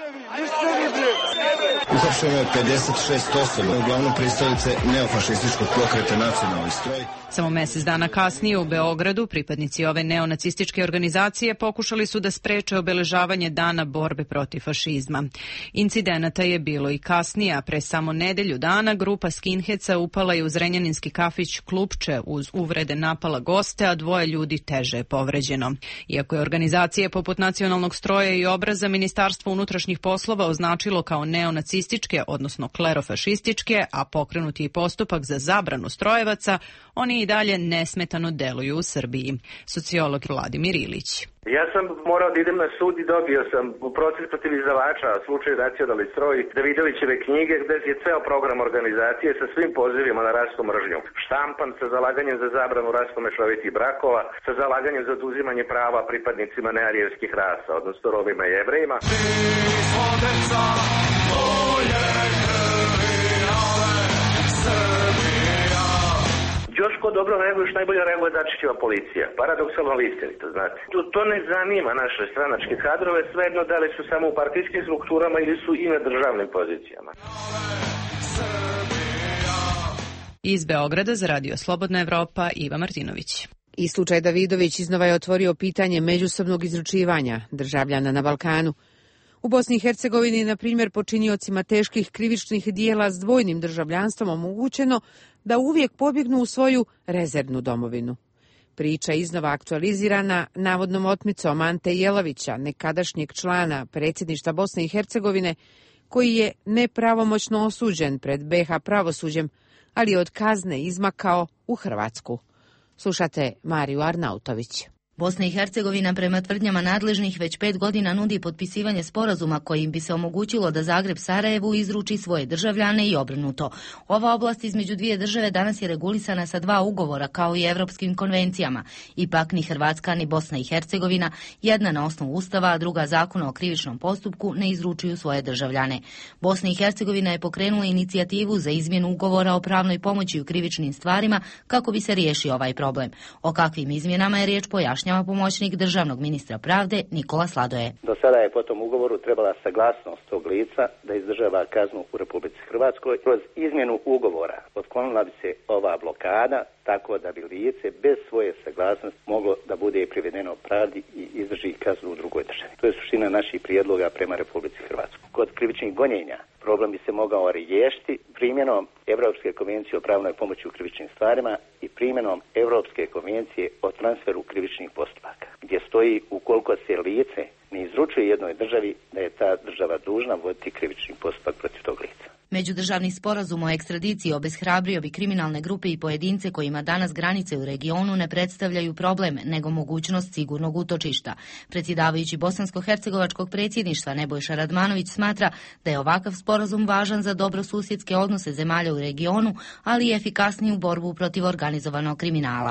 Uhapšeno je 56 osoba, uglavnom pristalice neofašističkog pokreta Nacionalni stroj. Samo mesec dana kasnije u Beogradu pripadnici ove neonacističke organizacije pokušali su da spreče obeležavanje Dana borbe protiv fašizma. Incidenata je bilo i kasnije, a pre samo nedelju dana grupa skinheca upala je u zrenjaninski kafić Klupče, uz uvrede napala goste, a 2 ljudi teže je povređeno. Iako je organizacije poput Nacionalnog stroja i Obraza Ministarstvo unutrašnjih poslova označilo kao neonacističke, odnosno klerofašističke, a pokrenuti i postupak za zabranu strojevaca, oni i dalje nesmetano deluju u Srbiji. Sociolog Vladimir Ilić. Ja sam morao da idem na sud i dobio sam proces protiv izdavača, slučaj Nacionalni stroj, Davidovićeve knjige, gde je ceo program organizacije sa svim pozivima na rasnu mržnju. Štampan sa zalaganjem za zabranu rasnomešovitih brakova, sa zalaganjem za oduzimanje prava pripadnicima nearijevskih rasa, odnosno Romima i Jevrejima. Još ko dobro reaguje, još najbolje reaguje Dačićeva policija. Paradoksalno ali istinito, znate. To ne zanima naše stranačke kadrove, svejedno da li su samo u partijskim strukturama ili su i na državnim pozicijama. Iz Beograda za Radio Slobodna Evropa, Iva Martinović. I slučaj Davidović iznova je otvorio pitanje međusobnog izručivanja državljana na Balkanu. U Bosni i Hercegovini, na primjer, počiniocima teških krivičnih dijela s dvojnim državljanstvom omogućeno da uvijek pobjegnu u svoju rezervnu domovinu. Priča iznova aktualizirana navodnom otmicom Ante Jelavića, nekadašnjeg člana predsjedništva Bosne i Hercegovine, koji je nepravomoćno osuđen pred BiH pravosuđem, ali je od kazne izmakao u Hrvatsku. Slušate Mariju Arnautović. Bosna i Hercegovina prema tvrdnjama nadležnih već 5 godina nudi potpisivanje sporazuma kojim bi se omogućilo da Zagreb Sarajevu izruči svoje državljane i obrnuto. Ova oblast između dvije države danas je regulisana sa 2 ugovora kao i evropskim konvencijama. Ipak ni Hrvatska ni Bosna i Hercegovina, jedna na osnovu Ustava, a druga Zakona o krivičnom postupku, ne izručuju svoje državljane. Bosna i Hercegovina je pokrenula inicijativu za izmjenu ugovora o pravnoj pomoći u krivičnim stvarima kako bi se riješio ovaj problem. O kakvim izmjenama je riječ pojašnjava pomoćnik državnog ministra pravde Nikola Sladoje. Do sada je po tom ugovoru trebala saglasnost tog lica da izdržava kaznu u Republici Hrvatskoj. Kroz izmjenu ugovora otklonila bi se ova blokada tako da bi lice bez svoje saglasnosti moglo da bude privedeno pravdi i izdrži kaznu u drugoj državi. To je suština naših prijedloga prema Republici Hrvatskoj. Kod krivičnih gonjenja problem bi se mogao riješiti primjenom Europske konvencije o pravnoj pomoći u krivičnim stvarima i primjenom Europske konvencije o transferu krivičnih postupaka, gdje stoji ukoliko se lice ne izručuje jednoj državi da je ta država dužna voditi krivični postupak protiv tog lica. Međudržavni sporazum o ekstradiciji obeshrabrio bi kriminalne grupe i pojedince kojima danas granice u regionu ne predstavljaju problem, nego mogućnost sigurnog utočišta. Predsjedavajući bosansko-hercegovačkog predsjedništva Nebojša Radmanović smatra da je ovakav sporazum važan za dobrosusjedske odnose zemalja u regionu, ali i efikasniju borbu protiv organizovanog kriminala. U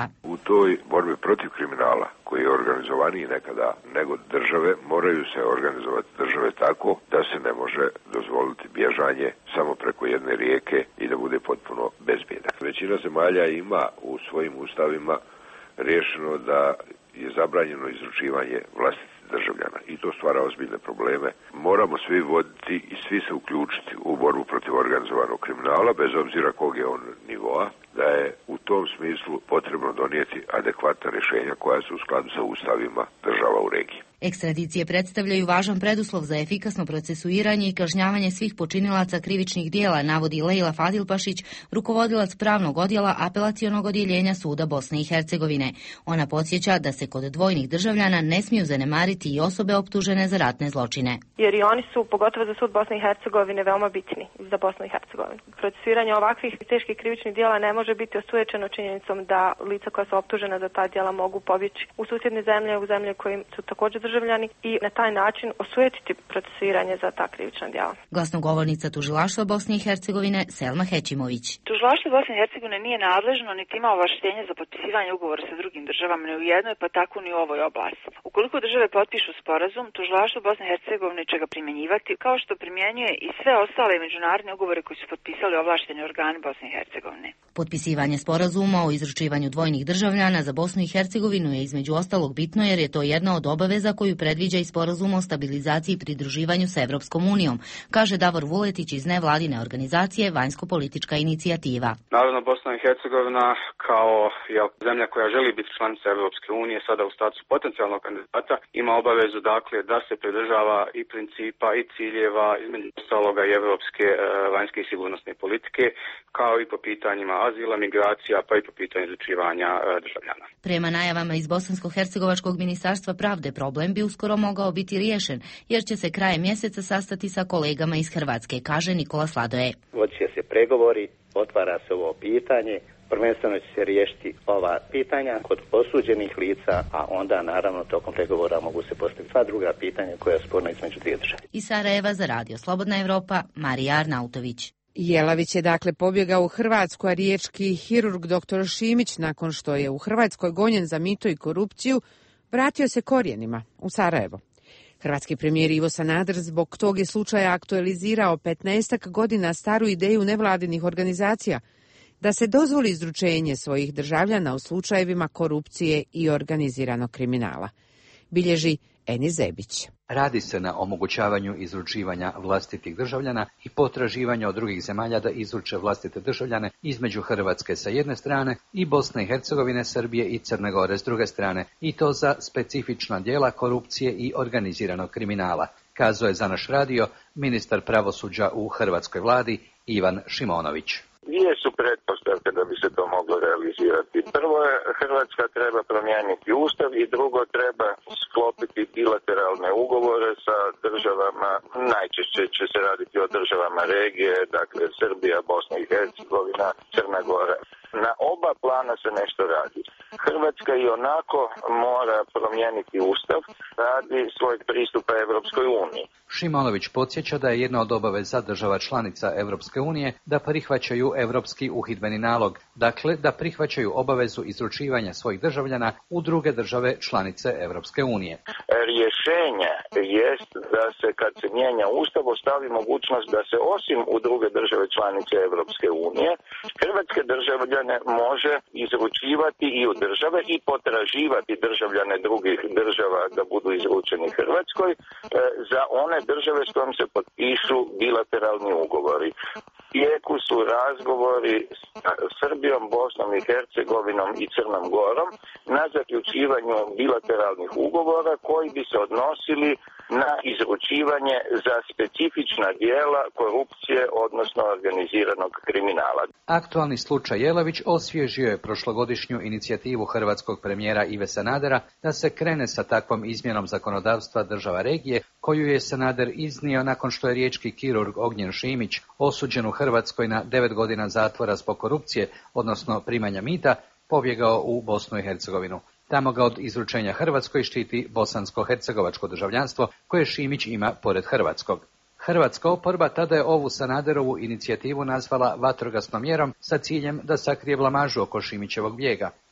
toj borbi protiv kriminala, koji je organizovaniji nekada nego države, moraju se organizovati države tako da se ne može dozvoliti bježanje samo preko jedne rijeke i da bude potpuno bezbjedan. Većina zemalja ima u svojim ustavima riješeno da je zabranjeno izručivanje vlastitih državljana i to stvara ozbiljne probleme. Moramo svi voditi i svi se uključiti u borbu protiv organizovanog kriminala, bez obzira kog je on nivoa, da je u tom smislu potrebno donijeti adekvatna rješenja koja su u skladu sa ustavima država u regiji. Ekstradicije predstavljaju važan preduslov za efikasno procesuiranje i kažnjavanje svih počinilaca krivičnih dijela, navodi Lejla Fadilpašić, rukovodilac pravnog odjela apelacionog odjeljenja Suda Bosne i Hercegovine. Ona podsjeća da se kod dvojnih državljana ne smiju zanemariti i osobe optužene za ratne zločine. Jer i oni su, pogotovo za Sud Bosne i Hercegovine, veoma bitni za Bosnu i Hercegovinu. Procesuiranje ovakvih teških krivičnih dijela ne može biti osujećeno činjenicom da lica koja su optužena za ta dijela mogu pobjeći u susjedne zemlje, u zemlje kojim su također državljani i na taj način osujetiti procesuiranje za ta krivična djela. Glasnogovornica Tužilaštva Bosne i Hercegovine Selma Hećimović. Tužilaštvo Bosne i Hercegovine nije nadležno niti ima ovlaštenje za potpisivanje ugovora sa drugim državama ni u jednoj, pa tako ni u ovoj oblasti. Ukoliko države potpišu sporazum, Tužilaštvo Bosne i Hercegovine će ga primjenjivati kao što primjenjuje i sve ostale međunarodne ugovore koji su potpisali ovlašteni organi Bosne i Hercegovine. Potpisivanje sporazuma o izručivanju dvojnih državljana za Bosnu i Hercegovinu je između ostalog bitno jer je to jedna od obaveza koju predviđa i sporazum o stabilizaciji i pridruživanju sa Evropskom unijom, kaže Davor Vuletić iz nevladine organizacije Vanjsko-politička inicijativa. Naravno, Bosna i Hercegovina kao zemlja koja želi biti članica Evropske unije, sada u statusu potencijalnog kandidata, ima obavezu dakle da se pridržava i principa i ciljeva između ostaloga i evropske vanjske i sigurnosne politike, kao i po pitanjima azila, migracija, pa i po pitanju izručivanja državljana. Prema najavama iz Bosansko-hercegovačkog ministarstva pravde, problem bi uskoro mogao biti riješen, jer će se krajem mjeseca sastati sa kolegama iz Hrvatske, kaže Nikola Sladoje. Vodit će se pregovori, otvara se ovo pitanje, prvenstveno će se riješiti ova pitanja kod osuđenih lica, a onda naravno tokom pregovora mogu se postaviti sva druga pitanja koja je sporna između dvije države. Iz Sarajeva za Radio Slobodna Evropa, Marija Arnautović. Jelavić je dakle pobjegao u Hrvatsku, a riječki hirurg dr. Šimić, nakon što je u Hrvatskoj gonjen za mito i korupciju, vratio se korijenima u Sarajevo. Hrvatski premijer Ivo Sanader zbog tog je slučaja aktualizirao 15 godina staru ideju nevladinih organizacija da se dozvoli izručenje svojih državljana u slučajevima korupcije i organiziranog kriminala. Bilježi Eni Zebić. Radi se na omogućavanju izručivanja vlastitih državljana i potraživanja od drugih zemalja da izruče vlastite državljane između Hrvatske sa jedne strane i Bosne i Hercegovine, Srbije i Crne Gore s druge strane, i to za specifična djela korupcije i organiziranog kriminala, kazao je za naš radio ministar pravosuđa u hrvatskoj vladi Ivan Šimonović. Dvije su pretpostavke da bi se to moglo realizirati. Prvo je, Hrvatska treba promijeniti ustav i drugo treba sklopiti bilateralne ugovore sa državama, najčešće će se raditi o državama regije, dakle Srbija, Bosna i Hercegovina, Crna Gora. Na oba plana se nešto radi. Hrvatska i onako mora promijeniti ustav radi svojeg pristupa Evropskoj uniji. Šimonović podsjeća da je jedna od obaveza država članica Evropske unije da prihvaćaju europski uhidbeni nalog, dakle da prihvaćaju obavezu izručivanja svojih državljana u druge države članice Evropske unije. Rješenje jest da se kad se mijenja ustav ostavi mogućnost da se osim u druge države članice Evropske unije hrvatske državljane može izručivati i u države i potraživati državljane drugih država da budu izručeni Hrvatskoj za one države s kojim se potpišu bilateralni ugovori. Tijeku su razgovori s Srbijom, Bosnom i Hercegovinom i Crnom Gorom na zaključivanju bilateralnih ugovora koji bi se odnosili na izručivanje za specifična djela korupcije, odnosno organiziranog kriminala. Aktualni slučaj Jelavić osvježio je prošlogodišnju inicijativu hrvatskog premijera Ive Sanadera da se krene sa takvom izmjenom zakonodavstva država regije, koju je Sanader iznio nakon što je riječki kirurg Ognjen Šimić, osuđen u Hrvatskoj na 9 godina zatvora zbog korupcije, odnosno primanja mita, pobjegao u Bosnu i Hercegovinu. Tamo ga od izručenja Hrvatskoj štiti bosansko-hercegovačko državljanstvo koje Šimić ima pored hrvatskog. Hrvatska oporba tada je ovu Sanaderovu inicijativu nazvala vatrogasnom mjerom sa ciljem da sakrije blamažu oko Šimićevog bijega.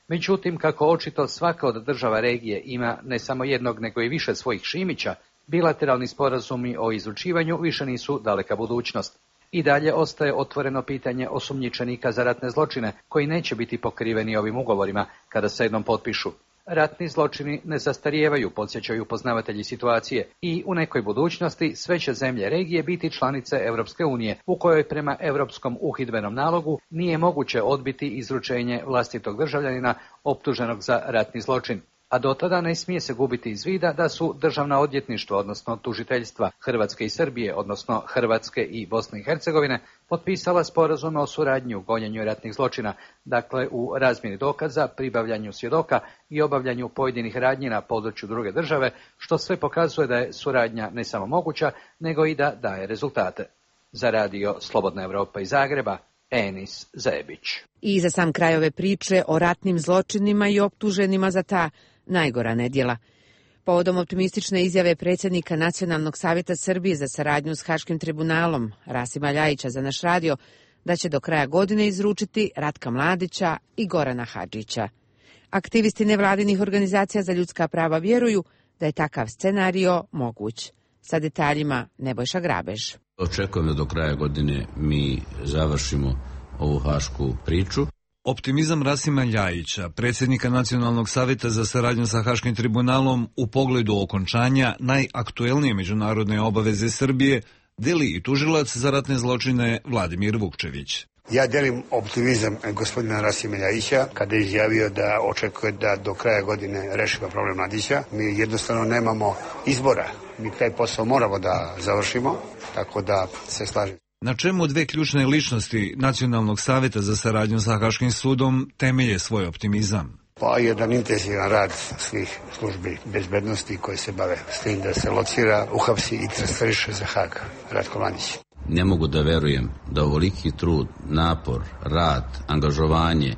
Međutim, kako očito svaka od država regije ima ne samo jednog nego i više svojih Šimića, bilateralni sporazumi o izručivanju više nisu daleka budućnost. I dalje ostaje otvoreno pitanje osumnjičenika za ratne zločine, koji neće biti pokriveni ovim ugovorima kada se jednom potpišu. Ratni zločini ne zastarijevaju, podsjećaju poznavatelji situacije, i u nekoj budućnosti sve će zemlje regije biti članice Europske unije, u kojoj prema Europskom uhidbenom nalogu nije moguće odbiti izručenje vlastitog državljanina optuženog za ratni zločin. A do tada ne smije se gubiti iz vida da su državna odvjetništva, odnosno tužiteljstva Hrvatske i Srbije, odnosno Hrvatske i Bosne i Hercegovine, potpisala sporazume o suradnji u gonjenju ratnih zločina, dakle u razmjeni dokaza, pribavljanju svjedoka i obavljanju pojedinih radnji na području druge države, što sve pokazuje da je suradnja ne samo moguća, nego i da daje rezultate. Za radio Slobodna Evropa iz Zagreba, Enis Zebić. I za sam kraj ove priče o ratnim zločinima i optuženima za ta najgora nedjela. Povodom optimistične izjave predsjednika Nacionalnog savjeta Srbije za saradnju s Haškim tribunalom, Rasima Ljajića za naš radio, da će do kraja godine izručiti Ratka Mladića i Gorana Hadžića. Aktivisti nevladinih organizacija za ljudska prava vjeruju da je takav scenario moguć. Sa detaljima Nebojša Grabež. Očekujem da do kraja godine mi završimo ovu hašku priču. Optimizam Rasima Ljajića, predsjednika Nacionalnog savjeta za saradnju sa Haškim tribunalom u pogledu okončanja najaktuelnije međunarodne obaveze Srbije, deli i tužilac za ratne zločine Vladimir Vukčević. Ja delim optimizam gospodina Rasima Ljajića kada je izjavio da očekuje da do kraja godine rešimo problem Mladića. Mi jednostavno nemamo izbora. Mi taj posao moramo da završimo, tako da se slažem. Na čemu dve ključne ličnosti Nacionalnog savjeta za saradnju sa Haškim sudom temelje svoj optimizam? Pa jedan intenzivan rad svih službi bezbednosti koji se bave s tim da se locira, uhapsi i transferiše za Hag Ratko Mladić. Ne mogu da verujem da ovoliki trud, napor, rad, angažovanje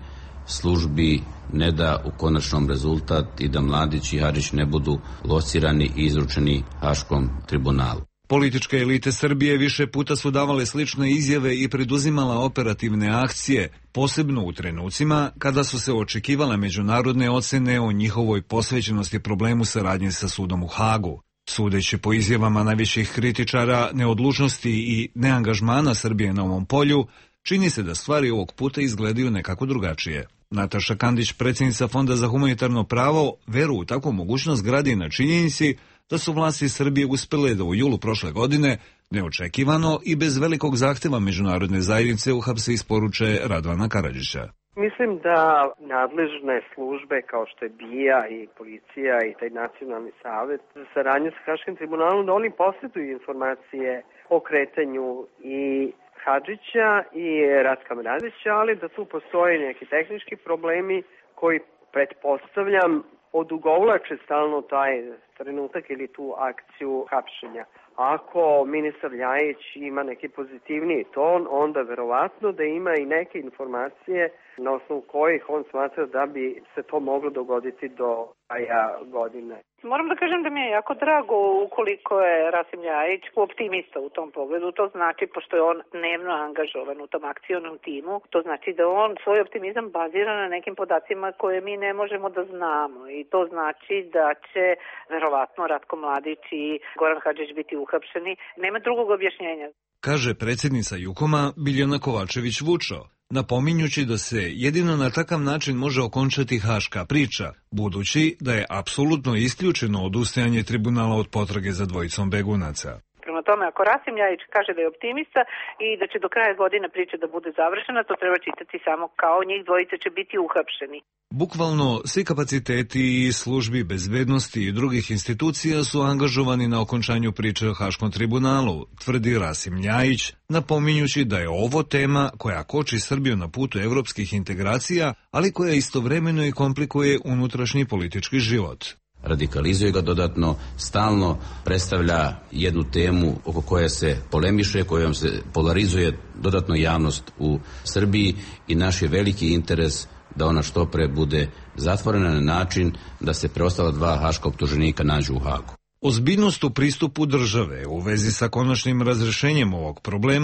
službi ne da u konačnom rezultat i da Mladić i Hadžić ne budu locirani i izručeni Haškom tribunalu. Političke elite Srbije više puta su davale slične izjave i preduzimala operativne akcije, posebno u trenucima kada su se očekivale međunarodne ocene o njihovoj posvećenosti problemu saradnje sa sudom u Hagu. Sudeći po izjavama najvećih kritičara neodlučnosti i neangažmana Srbije na ovom polju, čini se da stvari ovog puta izgledaju nekako drugačije. Nataša Kandić, predsjednica Fonda za humanitarno pravo, veru u takvu mogućnost gradi na činjenici da su vlasti Srbije uspjele da u julu prošle godine neočekivano i bez velikog zahtjeva međunarodne zajednice uhapse isporuče Radovana Karadžića. Mislim da nadležne službe kao što je BIA i policija i taj nacionalni savjet za saradnju sa Haškim tribunalom, da oni posjeduju informacije o kretanju i Hadžića i Ratka Mladića, ali da tu postoje neki tehnički problemi koji, pretpostavljam, odugovlače stalno taj trenutak ili tu akciju hapšenja. Ako ministar Ljajić ima neki pozitivniji ton, onda verovatno da ima i neke informacije na osnovu kojih on smatra da bi se to moglo dogoditi do kraja godine. Moram da kažem da mi je jako drago ukoliko je Rasim Ljajić optimista u tom pogledu. To znači, pošto je on dnevno angažovan u tom akcionom timu, to znači da on svoj optimizam bazira na nekim podacima koje mi ne možemo da znamo. I to znači da će verovatno Ratko Mladić i Goran Hadžić biti uhapšeni. Nema drugog objašnjenja. Kaže predsjednica Jukoma Biljana Kovačević-Vučo, napominjući da se jedino na takav način može okončati haška priča, budući da je apsolutno isključeno odustajanje tribunala od potrage za dvojicom begunaca. Prema tome, ako Rasim Ljajić kaže da je optimista i da će do kraja godine priča da bude završena, to treba čitati samo kao njih dvojica će biti uhapšeni. Bukvalno svi kapaciteti i službi bezbednosti i drugih institucija su angažovani na okončanju priče o Haškom tribunalu, tvrdi Rasim Ljajić, napominjući da je ovo tema koja koči Srbiju na putu evropskih integracija, ali koja istovremeno i komplikuje unutrašnji politički život. Radikalizuje ga dodatno, stalno predstavlja jednu temu oko koje se polemiše, kojom se polarizuje dodatno javnost u Srbiji i naš je veliki interes da ona što pre bude zatvorena na način da se preostala dva haška optuženika nađu u Hagu. Ozbiljnost u pristupu države u vezi sa konačnim razrešenjem ovog problema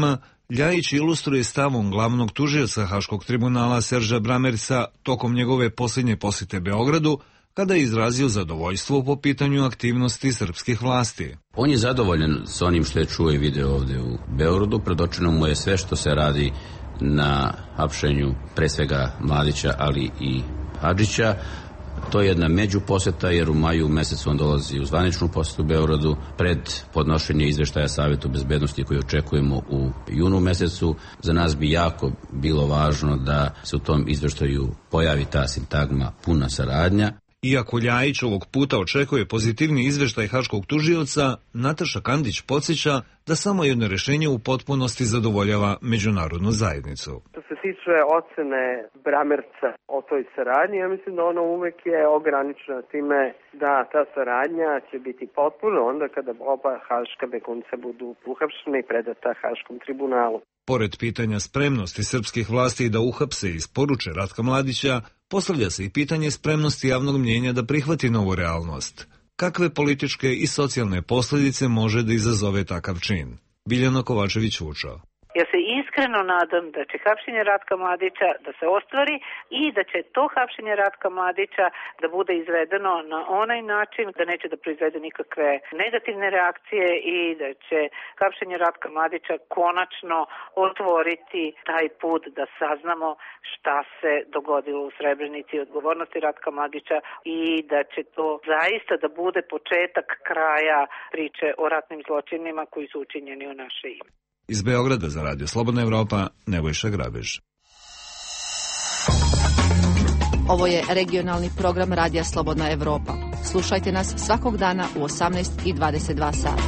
Ljajić ilustruje stavom glavnog tužioca Haškog tribunala Serža Bramersa tokom njegove posljednje posjete Beogradu, kada je izrazio zadovoljstvo po pitanju aktivnosti srpskih vlasti. On je zadovoljan s onim što je čuo i video ovdje u Beogradu. Predočeno mu je sve što se radi na hapšenju pre svega Mladića, ali i Hadžića. To je jedna međuposjeta jer u maju mesecu on dolazi u zvaničnu posjetu u Beogradu pred podnošenje izveštaja Savetu bezbednosti koji očekujemo u junu mesecu. Za nas bi jako bilo važno da se u tom izveštaju pojavi ta sintagma puna saradnja. Iako Ljajić ovog puta očekuje pozitivni izveštaj haškog tužioca, Nataša Kandić podsjeća da samo jedno rješenje u potpunosti zadovoljava međunarodnu zajednicu. Što se tiče ocene Bramerca o toj saradnji, ja mislim da ona uvek je ograničena time da ta saradnja će biti potpuna onda kada oba haška begunca budu uhapšeni i predata Haškom tribunalu. Pored pitanja spremnosti srpskih vlasti da uhapse i isporuče Ratka Mladića, postavlja se i pitanje spremnosti javnog mnjenja da prihvati novu realnost. Kakve političke i socijalne posljedice može da izazove takav čin? Biljana Kovačević-Vučo. Ja se iskreno nadam da će hapšenje Ratka Mladića da se ostvari i da će to hapšenje Ratka Mladića da bude izvedeno na onaj način da neće da proizvede nikakve negativne reakcije i da će hapšenje Ratka Mladića konačno otvoriti taj put da saznamo šta se dogodilo u Srebrenici i odgovornosti Ratka Mladića i da će to zaista da bude početak kraja priče o ratnim zločinima koji su učinjeni u naše ime. Iz Beograda za Radio Slobodna Evropa, Nebojša Grabež. Ovo je regionalni program Radija Slobodna Evropa. Slušajte nas svakog dana u 18:22 sata.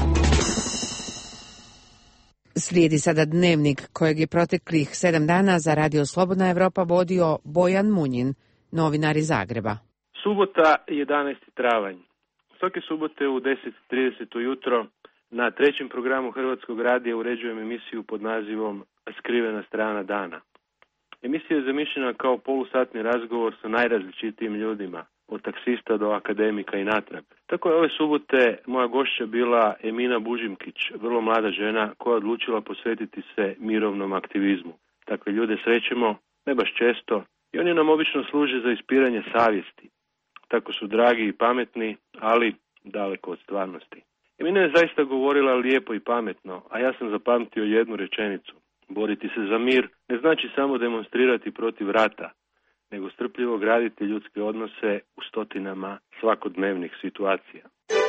Slijedi sada dnevnik kojeg je proteklih 7 dana za Radio Slobodna Evropa vodio Bojan Munjin, novinar iz Zagreba. Subota, 11. travanj. Svake subote u 10:30 ujutro na trećem programu Hrvatskog radija uređujem emisiju pod nazivom Skrivena strana dana. Emisija je zamišljena kao polusatni razgovor sa najrazličitijim ljudima, od taksista do akademika i natrag. Tako je ove subote moja gošća bila Emina Bužimkić, vrlo mlada žena koja je odlučila posvetiti se mirovnom aktivizmu. Takve ljude srećemo, ne baš često, i oni nam obično služe za ispiranje savjesti. Tako su dragi i pametni, ali daleko od stvarnosti. Emina je zaista govorila lijepo i pametno, a ja sam zapamtio jednu rečenicu. Boriti se za mir ne znači samo demonstrirati protiv rata, nego strpljivo graditi ljudske odnose u stotinama svakodnevnih situacija.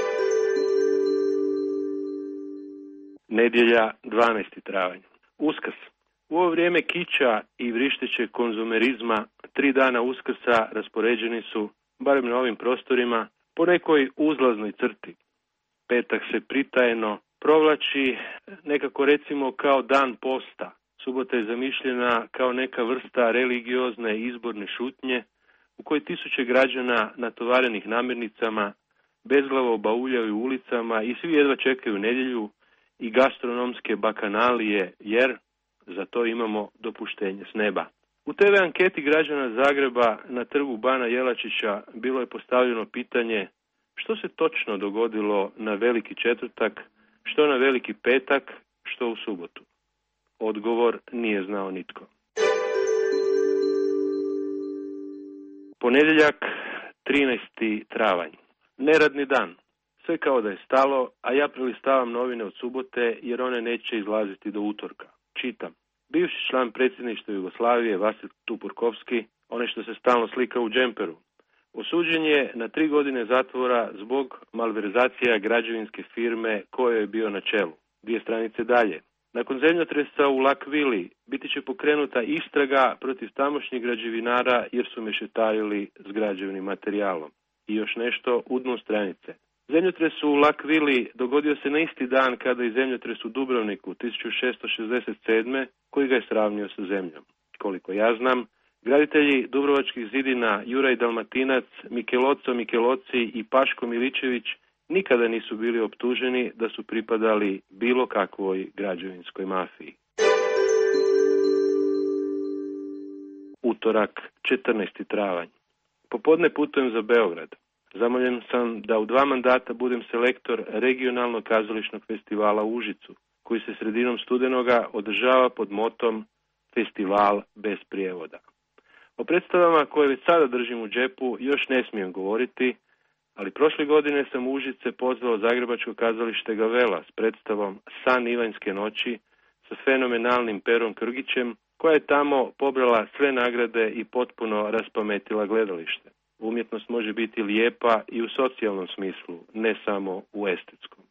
Nedjelja, 12. travanj. Uskrs. U ovo vrijeme kiča i vrištećeg konzumerizma 3 dana Uskrsa raspoređeni su, barem na ovim prostorima, po nekoj uzlaznoj crti. Petak se pritajeno provlači nekako recimo kao dan posta. Subota je zamišljena kao neka vrsta religiozne izborne šutnje u kojoj tisuće građana natovarenih namirnicama bezglavo bauljaju ulicama i svi jedva čekaju nedjelju i gastronomske bakanalije jer za to imamo dopuštenje s neba. U TV anketi građana Zagreba na trgu Bana Jelačića bilo je postavljeno pitanje što se točno dogodilo na Veliki četvrtak, što na Veliki petak, što u subotu. Odgovor nije znao nitko. Ponedjeljak, 13. travanj. Neradni dan. Sve kao da je stalo, a ja prelistavam novine od subote jer one neće izlaziti do utorka. Čitam. Bivši član predsjedništva Jugoslavije, Vasil Tupurkovski, onaj što se stalno slika u džemperu, osuđen je na 3 godine zatvora zbog malverzacija građevinske firme koje je bio na čelu. 2 stranice dalje. Nakon zemljotresa u Lakvili biti će pokrenuta istraga protiv tamošnjih građevinara jer su mešetarili s građevnim materijalom. I još nešto u dnu stranice. Zemljotres u Lakvili dogodio se na isti dan kada i zemljotres u Dubrovniku 1667. koji ga je sravnio sa zemljom. Koliko ja znam, graditelji Dubrovačkih zidina Juraj Dalmatinac, Mikeloco Mikeloci i Paško Miličević nikada nisu bili optuženi da su pripadali bilo kakvoj građevinskoj mafiji. Utorak, 14. travanj. Popodne putujem za Beograd. Zamoljen sam da u 2 mandata budem selektor regionalnog kazališnog festivala u Užicu, koji se sredinom studenoga održava pod motom Festival bez prijevoda. O predstavama koje već sada držim u džepu još ne smijem govoriti, ali prošle godine sam u Užice pozvao Zagrebačko kazalište Gavela s predstavom San Ivanjske noći sa fenomenalnim Perom Krgićem, koja je tamo pobrala sve nagrade i potpuno raspametila gledalište. Umjetnost može biti lijepa i u socijalnom smislu, ne samo u estetskom.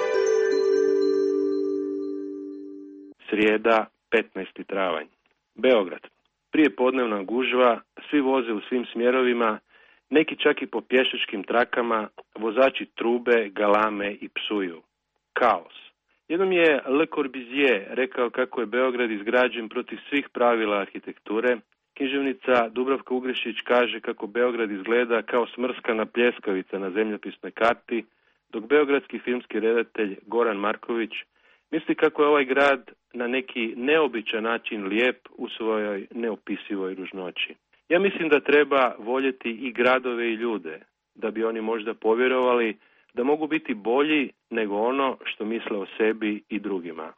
Srijeda, 15. travanj. Beograd. Prije podnevna gužva, svi voze u svim smjerovima, neki čak i po pješačkim trakama, vozači trube, galame i psuju. Kaos. Jednom je Le Corbusier rekao kako je Beograd izgrađen protiv svih pravila arhitekture. Književnica Dubravka Ugrešić kaže kako Beograd izgleda kao smrskana pljeskavica na zemljopisnoj karti, dok beogradski filmski redatelj Goran Marković misli kako je ovaj grad na neki neobičan način lijep u svojoj neopisivoj ružnoći. Ja mislim da treba voljeti i gradove i ljude, da bi oni možda povjerovali da mogu biti bolji nego ono što misle o sebi i drugima.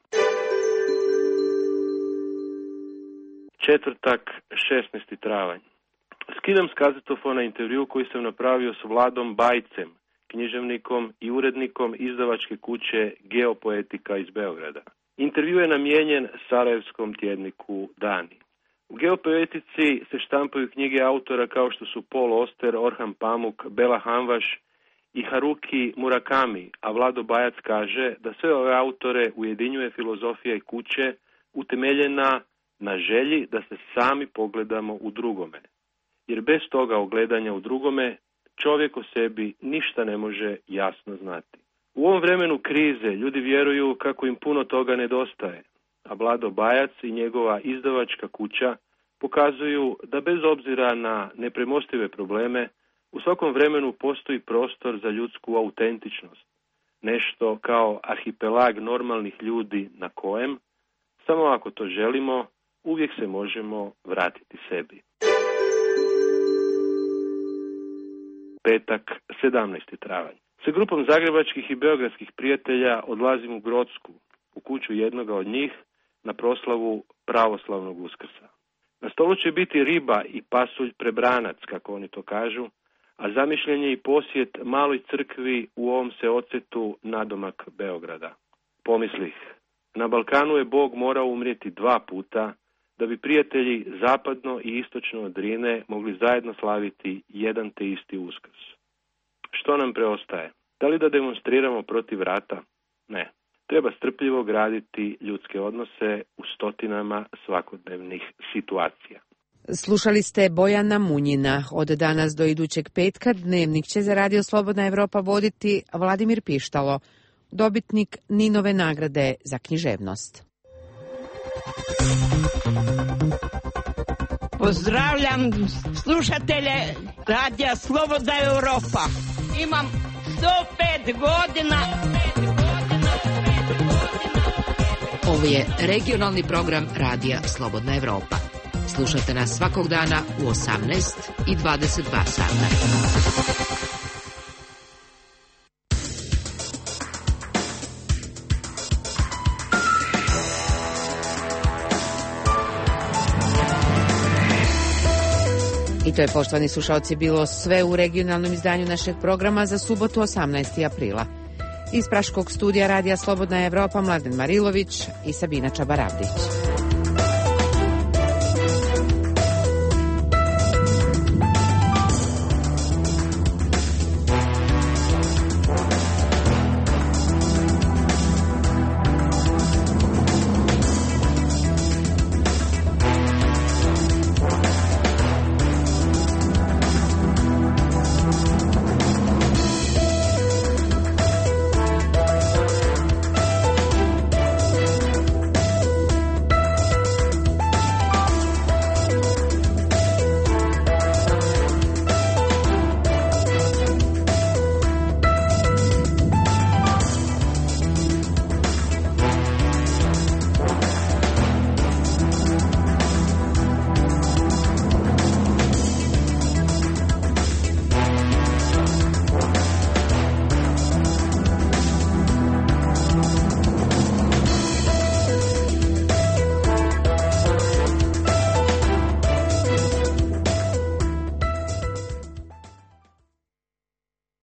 Četvrtak, 16. travanj. Skidam s kazetofona intervju koji sam napravio s Vladom Bajcem, književnikom i urednikom izdavačke kuće Geopoetika iz Beograda. Intervju je namijenjen sarajevskom tjedniku Dani. U Geopoetici se štampaju knjige autora kao što su Paul Oster, Orhan Pamuk, Bela Hanvaš i Haruki Murakami, a Vlado Bajac kaže da sve ove autore ujedinjuje filozofija i kuće utemeljena na želji da se sami pogledamo u drugome. Jer bez toga ogledanja u drugome čovjek o sebi ništa ne može jasno znati. U ovom vremenu krize ljudi vjeruju kako im puno toga nedostaje, a Vlado Bajac i njegova izdavačka kuća pokazuju da bez obzira na nepremostive probleme u svakom vremenu postoji prostor za ljudsku autentičnost. Nešto kao arhipelag normalnih ljudi na kojem, samo ako to želimo, uvijek se možemo vratiti sebi. Petak, 17. travanj. Sa grupom zagrebačkih i beogradskih prijatelja odlazim u Grodsku, u kuću jednoga od njih, na proslavu pravoslavnog Uskrsa. Na stolu će biti riba i pasulj prebranac, kako oni to kažu, a zamišljen je i posjet maloj crkvi u ovom se ocetu nadomak Beograda. Pomislih, na Balkanu je Bog morao umrijeti 2 puta, da bi prijatelji zapadno i istočno od Drine mogli zajedno slaviti jedan te isti Uskrs. Što nam preostaje? Da li da demonstriramo protiv rata? Ne. Treba strpljivo graditi ljudske odnose u stotinama svakodnevnih situacija. Slušali ste Bojana Munjina. Od danas do idućeg petka dnevnik će za Radio Slobodna Evropa voditi Vladimir Pištalo, dobitnik Ninove nagrade za književnost. Pozdravljam slušatelje Radija Slobodna Evropa. Imam 105 godina. Ovo je regionalni program Radija Slobodna Evropa. Slušajte nas svakog dana u 18 i 22 sata. I to je, poštovani slušalci, bilo sve u regionalnom izdanju našeg programa za subotu 18. aprila. Iz Praškog studija Radija Slobodna Evropa Mladen Marilović i Sabina Čabaravdić.